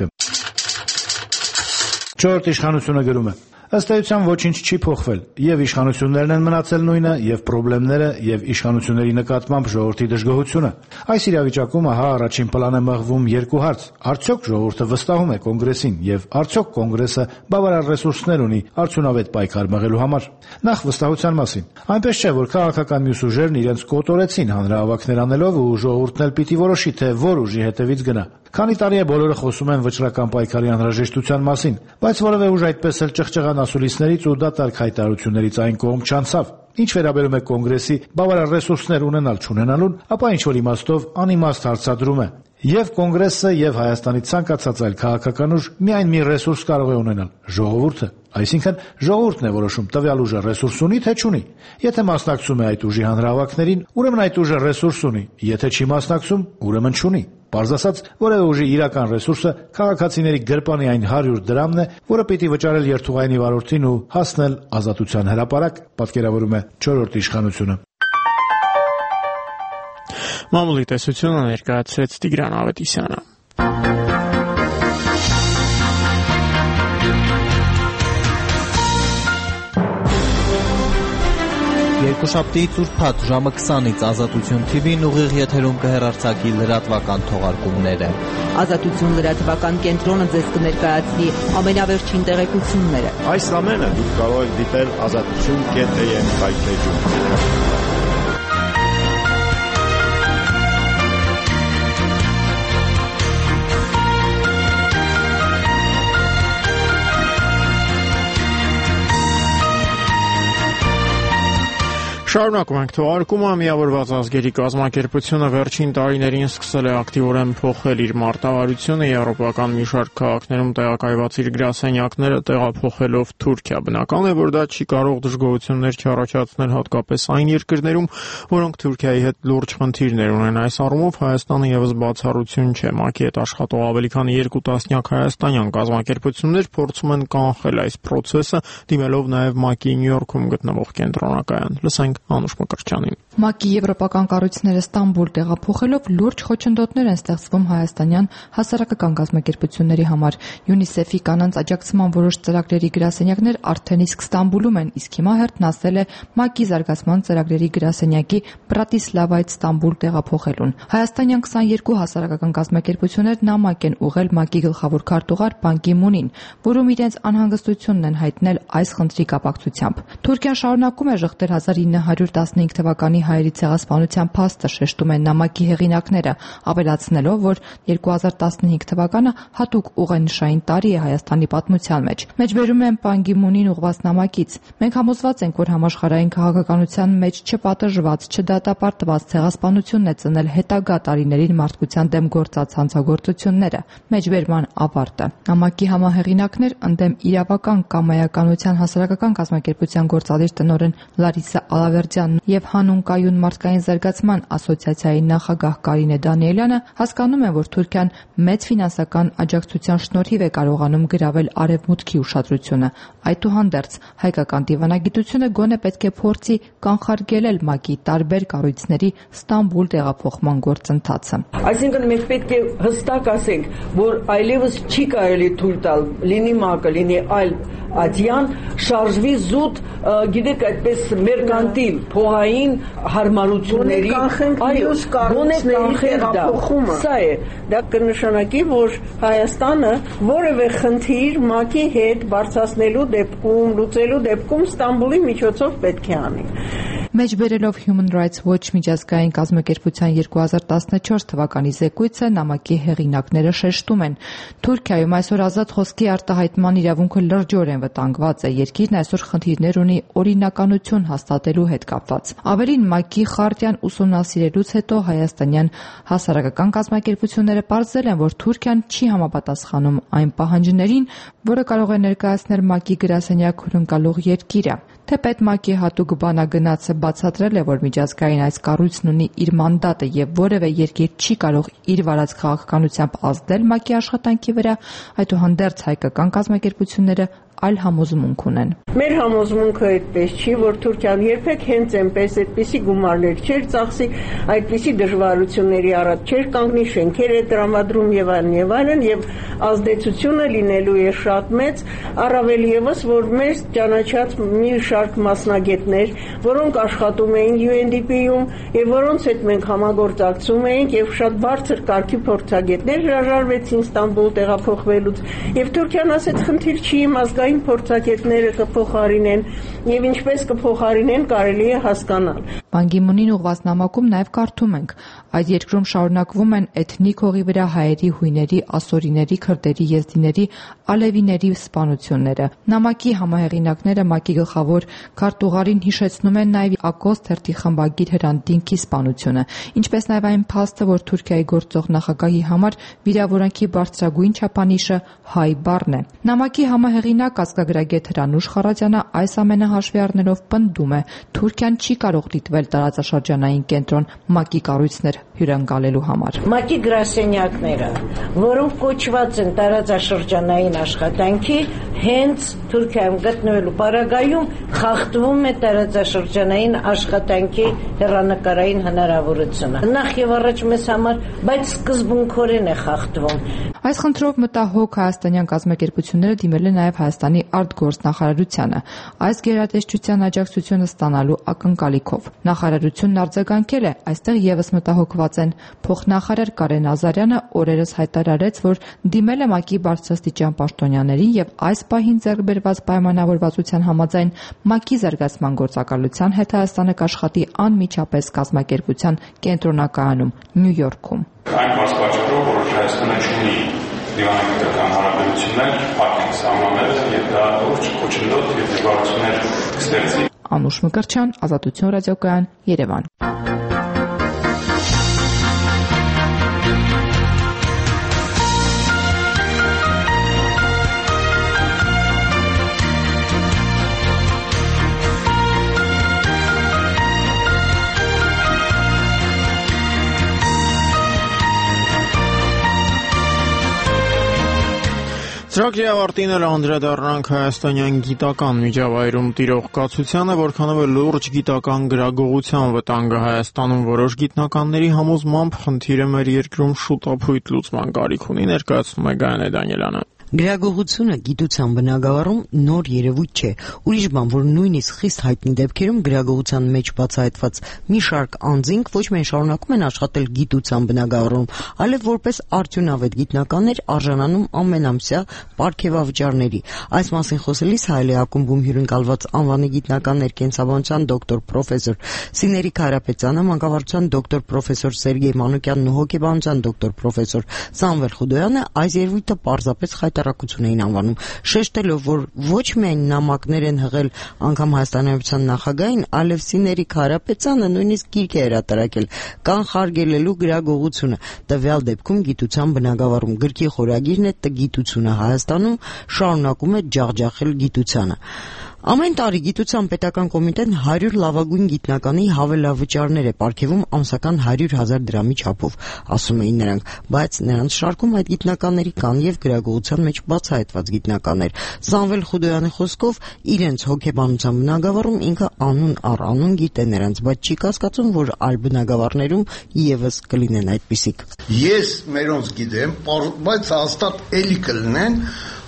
Չորրորդ իշխանությունը գրում է. ըստ էության ոչինչ չի փոխվել, եւ իշխանություններն են մնացել նույնը, եւ խնդիրները, եւ իշխանությունների նկատմամբ ժողովրդի դժգոհությունը։ Այս իրավիճակում ահա առաջին պլան է մղվում երկու հարց. արդյոք ժողովուրդը վստահում է կոնգրեսին, եւ արդյոք կոնգրեսը բավարար ռեսուրսներ ունի արդյունավետ պայքար մղելու համար։ Նախ վստահության մասին։ Այնպես չէ, որ քաղաքական մյուս ուժերն իրենց կոտորեցին հանրահավաքներ անելով ու ժողովուրդն էլ պիտի որոշի, թե որ ուժի հետևից գնա։ Քանի տարի է բոլորը խոսում են վճռական պայքարի անհրաժեշտության մասին, բայց որևէ ուժ այդպես էլ ճղճղան ասուլիսներից ու դատարկ հայտարարություններից այն կողմ չանցավ։ Ինչ վերաբերում է կոնգրեսի բավարար ռեսուրսներ ունենալ չունենալուն, ապա ինչ որ իմաստով անիմաստ հարցադրում է։ Եվ կոնգրեսը եւ Հայաստանի ցանկացած այլ քաղաքական ուժ միայն մի ռեսուրս կարող է ունենալ՝ ժողովուրդը։ Այսինքն ժողովուրդն է որոշում տվյալ ուժը ռեսուրս ունի թե չունի։ Եթե մասնակցում է այդ ուժի հանրահավաքներին, ուրեմն այդ ուժը ռեսուրս ունի, եթե չի մասնակցում, ուրեմն չունի։ Պարզ ասած, որևէ ուժի իրական ռեսուրսը քաղաքացիների գրպանի այն հարյուր դրամն է, որը պիտի վճարել երթուղայինի վարորդին ու հասնել ազատության հրապարակ, պատկերավորում է չորրորդ իշխանությունը։ Մամուլի տեսությունը ներկայացրեց Տիգրան Ավետիսյանը։ Երկուշաբթի ծուրփաթ ժամը քսանից Ազատություն թի վին ուղիղ եթերում կհեռարձակի լրատվական թողարկումները։ Ազատություն լրատվական կենտրոնը ձեզ կներկայացնի ամենավերջին տեղեկությունները։ Այս ամենը դուք կարող եք դիտել ազատություն կետ է եմ կայքեջում։ Շարունակում ենք թողարկումը, Միավորված ազգերի կազմակերպությունը վերջին տարիներին սկսել է ակտիվորեն փոխել իր մարտավարությունը, եվրոպական մի շարք քաղաքներում տեղակայված իր գրասենյակները տեղափոխելով Թուրքիա։ Բնական է, որ դա չի կարող դժգոհություններ չառաջացնել հատկապես այն երկրներում, որոնք Թուրքիայի հետ լուրջ խնդիրներ ունեն։ Այս առումով Հայաստանը եւս բացառություն չէ։ ՄԱԿ-ի հետ աշխատող ավելի քան երկու տասնյակ հայաստանյան կազմակերպություններ փորձում են կանխել այս process-ը, դիմելով նաեւ ՄԱԿ-ի Նյու Յորքում գտնվող կենտրոնակայան։ Լսենք Անուշ Մկրտչյանին։ ՄԱԿ-ի եվրոպական կառույցները Ստամբուլ տեղափոխելով լուրջ խոչընդոտներ են ստեղծվում հայաստանյան հասարակական կազմակերպությունների համար։ ՅՈՒՆԻՍԵՖ-ի կանանց աջակցման որոշ ծրագրերի գրասենյակներ արդեն իսկ Ստամբուլում են, իսկ հիմա հերթն ասել է ՄԱԿ-ի զարգացման ծրագրերի գրասենյակի Բրատիսլավայից Ստամբուլ տեղափոխելուն։ Հայաստանյան քսաներկու հասարակական կազմակերպություններ նամակ են ուղղել ՄԱԿ-ի գլխավոր քարտուղար Պան Գի Մունին, որում իրենց անհանգստությունն են հայտնել այս խնդրի կապակցությամբ։ Թուրքիան շարունակում է ժխտել հազար ինը հարյուր տասնհինգ թվականի հայերի ցեղասպանության փաստը, շեշտում են նամակի հեղինակները, ավելացնելով, որ երկու հազար տասնհինգ թվականը հատուկ ուղենշային տարի է Հայաստանի պատմության մեջ։ Մեջբերում են Պան Գի Մունին ուղղված նամակից։ Մենք համոզված ենք, որ համաշխարհային քաղաքականության մեջ չպատժված, չդատապարտված ցեղասպանությունն է ծնել հետագա տարիներին մարդկության դեմ գործած հանցագործությունները։ Մեջբերման ավարտը։ Նամակի համահեղինակներ ընդդեմ իրավական կամայականության հասարակական կազմակերպության գործադիր տնօրեն Լարիսա Ալավերդյանն եւ Հանուն կայուն մարդկային զարգացման ասոցիացիայի նախագահ Կարինե Դանիելյանը հասկանում են, որ Թուրքիան մեծ ֆինանսական աջակցության շնորհիվ է կարողանում գրավել արևմուտքի ուշադրությունը։ Այդուհանդերձ հայկական դիվանագիտությունը գոնե պետք է փորձի կանխարգելել ՄԱԿ-ի տարբեր կառույցների Ստամբուլ տեղափոխման գործընթացը։ Այսինքն մենք պետք է հստակ ասենք, որ այլևս չի կարելի թույլ տալ լինի ՄԱԿ-ը, լինի այլ ադյան շարժվի զուտ, գիտեք, այդպես մերկանտիլ փողային հարմարությունների, այո, կառույցների տեղափոխումը։ Սա է, դա կնշանակի, որ Հայաստանը որևէ խնդիր ՄԱԿ-ի հետ բարձրացնելու դեպքում, լուծելու դեպքում Ստամբուլի միջոցով պետք է անի։ Մեջբերելով Human Rights Watch միջազգային կազմակերպության երկու հազար տասնչորս թվականի զեկույցը, նամակի հեղինակները շեշտում են. Թուրքիայում այսօր ազատ խոսքի արտահայտման իրավունքը լրջորեն վտանգված է, երկիրն այսօր խնդիրներ ունի օրինականություն հաստատելու հետ կապված։ Ավելին, ՄԱԿ-ի խարտիան ուսումնասիրելուց հետո հայաստանյան հասարակական կազմակերպությունները պարզել են, որ Թուրքիան չի համապատասխանում այն պահանջներին, որը կարող է ներկայացնել ՄԱԿ-ի գրասենյակ հյուրընկալող երկիրը։ Թեպետ ՄԱԿ-ի հատուկ բանագնացը բացատրել է, որ միջազգային այս կառույցն ունի իր մանդատը եւ որևէ երկիր չի կարող իր վարած քաղաքականությամբ ազդել ՄԱԿ-ի աշխատանքի վրա, այդուհանդերձ հայկական կազմակերպությունները այլ համոզմունք ունեն։ Մեր համոզմունքը այդպես չի, որ Թուրքիան երբեք հենց այնպես այդպիսի գումարներ չէր ծախսի, այդպիսի դժվարությունների առաջ չէր կանգնի, շենքեր է տրամադրում եւ այլն եւ այլն, եւ ազդեցությունը լինելու է շատ մեծ, առավել եւս, որ մեր ճանաչած մի շարք մասնագետներ, որոնք աշխատում էին յու էն դի պի-ում եւ որոնց հետ մենք համագործակցում էինք եւ շատ բարձր կարգի փորձագետներ հրաժարվեցին Ստամբուլ տեղափոխվելուց, եւ Թուրքիան ասաց, խնդիր չի, ազգային փորձագետները կփոխարինեն եւ ինչպես կփոխարինեն կարելի է հասկանալ։ Պան Գի Մունին ուղղված նամակում նաեւ կարդում ենք. այդ երկրում շարունակվում են էթնիկ հողի վրա հայերի, հույների, ասորիների, քրդերի, եզդիների, ալևիների սպանությունները։ Նամակի համահեղինակները ՄԱԿ-ի գլխավոր քարտուղարին հիշեցնում են նաեւ Ակոս թերթի խմբագիր Հրանտ Դինքի սպանությունը, ինչպես նաեւ այն փաստը, որ Թուրքիայի գործող նախագահի համար վիրավորանքի բարձրագույն չափանիշը հայ բառն է։ Նամակի համահեղինակ ազգագրագետ Հրանուշ Խառատյանը այս ամենը հաշվի առնելով պնդում է. Թուրքիան չի կարող դիտվել տարածաշրջանային կենտրոն ՄԱԿ-ի կառույցներ հյուրընկալելու համար։ ՄԱԿ-ի գրասենյակները, որոնք կոչված են տարածաշրջանային աշխատանքի, հենց Թուրքիայում գտնվելու պարագայում խախտվում է տարածաշրջանային աշխատանքի հեռանկարային հնարավորությունը։ Նախ եւ առաջ մեզ համար, բայց սկզբունքորեն է խախտվում։ Այս խնդրով մտահոգ հայաստանյան կազմակերպությունները դիմել են նաև Հայաստանի արտգործնախարարությանը, այս գերատեսչության աջակցությունը ստանալու ակնկալիքով։ Նախարարությունն արձագանքել է, այստեղ եւս մտահոգված են։ Փոխնախարար Կարեն Ազարյանը օրերս հայտարարեց, որ դիմել է ՄԱԿ-ի բարձրաստիճան պաշտոնյաներին եւ այս պահին ձեռք բերված պայմանավորվածության համաձայն ՄԱԿ-ի զարգացման գործակալության հետ Հայաստանը կաշխատի անմիջապես կազմակերպության կենտրոնակայանում Նյու Յորքում։ Այն պատճառով, որ Հայաստանը չունի դիվանագիտական հարաբերություններ, արտաքին սահմաններ եւ դա ոչ խոչընդոտ եւ դժվարություններ կստեղծի։ Անուշ Մկրտչյան, Ազատություն ռադիոկայան, Երևան։ Ծրագրի ավարտին էլ անդրադառնանք հայաստանյան գիտական միջավայրում տիրող կացությանը, որքանով է լուրջ գիտական գրագողության վտանգը Հայաստանում որոշ գիտնականների համոզմամբ խնդիրը մեր երկրում շուտապույտ լուծման կարիք ունի, ներկայացնում է Գայանե Դանիելյանը։ Գրագողությունը գիտության բնագավառում նոր երևույթ չէ։ Ուրիշ բան, որ նույնիսկ խիստ հայտնի դեպքերում գրագողության մեջ բացահայտված մի շարք անձինք ոչ միայն շարունակում են աշխատել գիտության բնագավառում, այլև որպես արդյունավետ գիտնականներ արժանանում ամենամսյա պարգևավճարների։ Այս մասին խոսելիս Հայելի ակումբում հյուրընկալված անվանի գիտնականներ կենսաբանության դոկտոր պրոֆեսոր Սիներիկ Հարապետյանը, մանկավարժության դոկտոր պրոֆեսոր Սերգեյ Մանուկյանն ու հոգեբանության դոկտոր պրոֆեսոր Սամվել Խուդոյանը այս երևույթը պարզապես հայտարարություն էին անվանում, շեշտելով, որ ոչ միայն նամակներ են հղել անգամ Հայաստանի Հանրապետության նախագահին, այլև Սիներիկ Հարապետյանը նույնիսկ գիրք է հրատարակել կանխարգելելու գրագողությունը։ Տվյալ դեպքում գիտության բնագավառում գրքի խորագիրն է «Տգիտությունը Հայաստանում» շարունակում է ջախջախել գիտությանը։ Ամեն տարի գիտության պետական կոմիտեն հարյուր լավագույն գիտնականի հավելավճարներ է պարգևում ամսական հարյուր հազար դրամի չափով, ասում էին նրանք, բայց նրանց շարքում այդ գիտնականների կան եւ գրագողության մեջ բացահայտված գիտնականներ։ Սամվել Խուդոյանի խոսքով իրենց հոգեբանության բնագավառում ինքը անուն առ անուն գիտե նրանց, բայց չի կասկածում, որ այլ բնագավառներում եւս կլինեն այդպիսիք։ Ես մերոնց գիտեմ, բայց հաստատ էլի կլինեն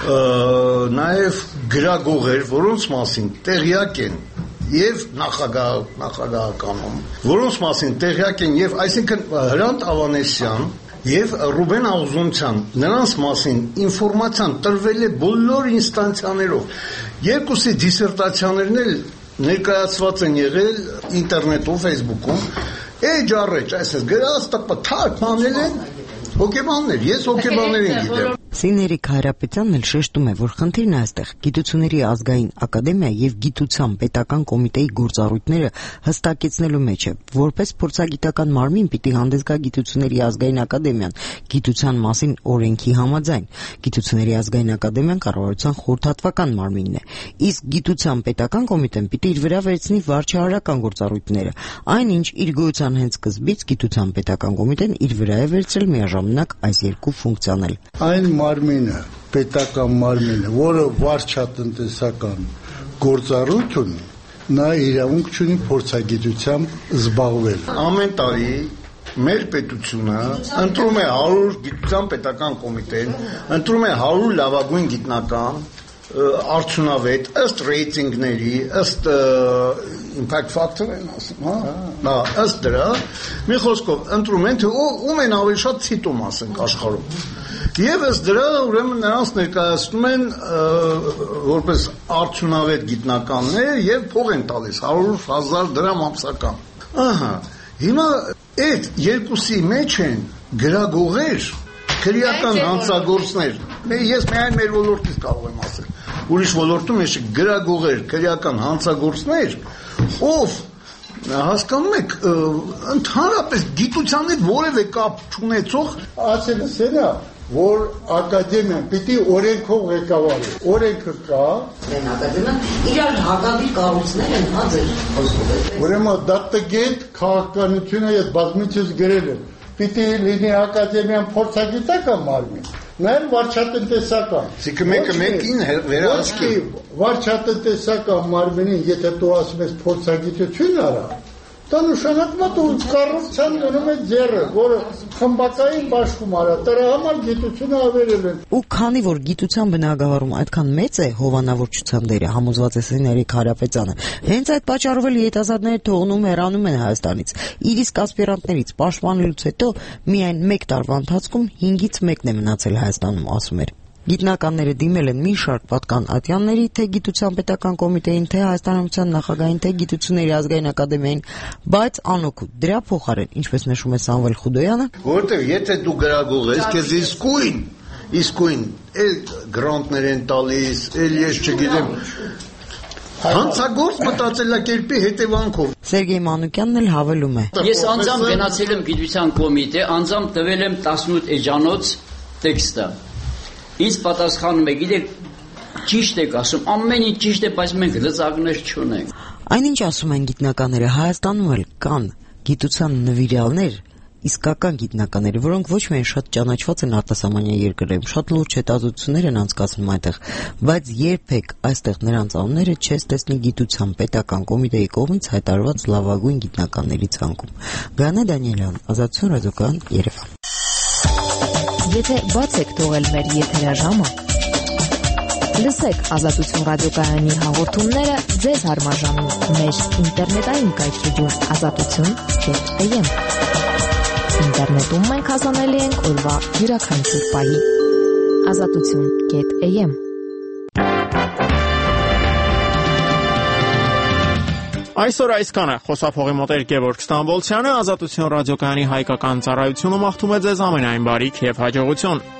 նաև գրագողեր, որոնց մասին տեղյակ են եւ նախագահ նախագահականում, որոնց մասին տեղյակ են եւ այսինքն Հրանտ Ավանեսյան եւ Ռուբեն Աղզոնցյան, նրանց մասին ինֆորմացիան տրվել է բոլոր ինստանցիաներով։ Երկուսի դիսերտացիաներն էլ ներկայացված են եղել ինտերնետով, Facebook-ում, էջ առեջ, այսպես գրած տպ թարգմանել են հոգեբաններ, ես հոգեբաններին գիտեմ։ Սիներիկ Հարապետյանն էլ շեշտում է, որ խնդիրն այստեղ գիտությունների ազգային ակադեմիա եւ գիտության պետական կոմիտեի գործառույթները հստակեցնելու մեջ է, որպես փորձագիտական մարմին պիտի հանդես գա գիտությունների ազգային ակադեմիան, գիտության մասին օրենքի համաձայն։ Գիտությունների ազգային ակադեմիան կառավարության խորհրդատվական մարմինն է, իսկ գիտության պետական կոմիտեն պիտի իր վրա վերցնի վարչահարական գործառույթները, այնինչ իր գոյության հենց սկզբից գիտության պետական կոմիտեն իր վրա է վերցրել միաժամանակ այս երկու ֆունկցիանել։ Այն մարմինը, պետական մարմինը, որը վարչատնտեսական գործառույթ ունի, նա իրավունք չունի փորձագիտությամբ զբաղվել։ Ամեն տարի մեր պետությունը ընտրում է հարյուր գիտության պետական կոմիտեն, ընտրում է հարյուր լավագույն գիտնական, արդյունավետ, ըստ ռեյտինգների, ըստ impact factor են ասում, հա, ըստ դրա, մի խոսքով ընտրում են, թե ում են ավելի շատ ցիտում ասենք աշխարհում։ Եվ ըստ դրա ուրեմն նրանց ներկայացնում են որպես արդյունավետ գիտնականներ եւ փող են տալիս հարյուր հազար դրամ ամսական։ Ահա, հիմա այդ երկուսի մեջ են գրագողեր, քրեական հանցագործներ։ Ես միայն մեր ոլորտից կարող եմ ասել։ Ուրիշ ոլորտում ես գրագողեր, քրեական հանցագործներ, ով հասկանում եք, ընդհանրապես գիտության հետ որևէ կապ չունեցող, ասել սենա, որ ակադեմիան պիտի օրենքով ղեկավարի։ Օրենքը կա, այն ակադեմիան իրար հակադիր կառույցներ են, հա ձեր խոսքով։ Ուրեմն դա տգետ քաղաքականությունը ես բազմիցս գրել եմ։ Պիտի լինի ակադեմիան փորձագիտական մարմին, նաեւ վարչատնտեսական։ Իսկ մեկը մեկին վերահսկի։ Վարչատնտեսական մարմինին, եթե դու ասում ես փորձագիտություն արա, դա նշանակում է դու կառուցան գնում է ձեռը, որը խմբակային բաշխում արա, դրա համար գիտությունը ավերել են։ Ու քանի որ գիտության բնագավառում այդքան մեծ է հովանավորչության դերը, համոզված է Սիներիկ Հարապետյանը, հենց այդ պատճառով էլ երիտասարդները թողնում հեռանում են Հայաստանից։ Իր իսկ ասպիրանտներից պաշտպանելուց հետո միայն մեկ տարվա ընթացքում հինգից մեկն է մնացել Հայաստանում, ասում էր։ Գիտնականները դիմել են մի շարք պատկան ատյանների, թե գիտության պետական կոմիտեին, թե Հայաստանի Հանրապետության նախագահին, թե գիտությունների ազգային ակադեմիային, բայց անօգուտ։ Դրա փոխարեն, ինչպես նշում է Սամվել Խուդոյանը, որտեղ եթե դու գրագող ես, քեզ իսկույն, իսկույն էլ գրանտներ են տալիս, էլ ես չգիտեմ, հանցագործ մտածելակերպի հետևանքով։ Սերգեյ Մանուկյանն էլ հավելում է. Ես անձամբ գնացել եմ գիտության կոմիտե, անձամբ տվել եմ տասնութ էջանոց տեքստը։ Ինձ պատասխանում է, գիտեք, ճիշտ եք ասում, ամեն ինչ ճիշտ է, բայց մենք լծակներ չունենք։ Այնինչ ասում են գիտնականները, Հայաստանում էլ կան գիտության նվիրյալներ, իսկական գիտնականներ, որոնք ոչ միայն շատ ճանաչված են արտասահմանյան երկրներում, շատ լուրջ հետազոտություններ են անցկացնում այդտեղ, բայց երբեք այստեղ նրանց անունները չես տեսնի գիտության պետական կոմիտեի կողմից հայտարարված լավագույն գիտնականների ցանկում։ Գայանե Դանիելյան, Ազատություն ռադիոկայան, Երևան։ Եթե բաց եք թողել մեր եթերաժամը, լսեք Ազատություն ռադիոկայանի հաղորդումները ձեզ հարմարժամին մեր ինտերնետային կայքեջուր ազատություն կետ am։ Ինտերնետում մենք հասանելի ենք օրվա յուրաքանչյուր պահի։ ազատություն կետ am։ Այսօր այսքանը, խոսափողի մոտ էր Գևորգ Ստամբոլցյանը, Ազատություն ռադիոկայանի հայկական ծառայությունը մաղթում է ձեզ ամենայն բարիք և հաջողություն։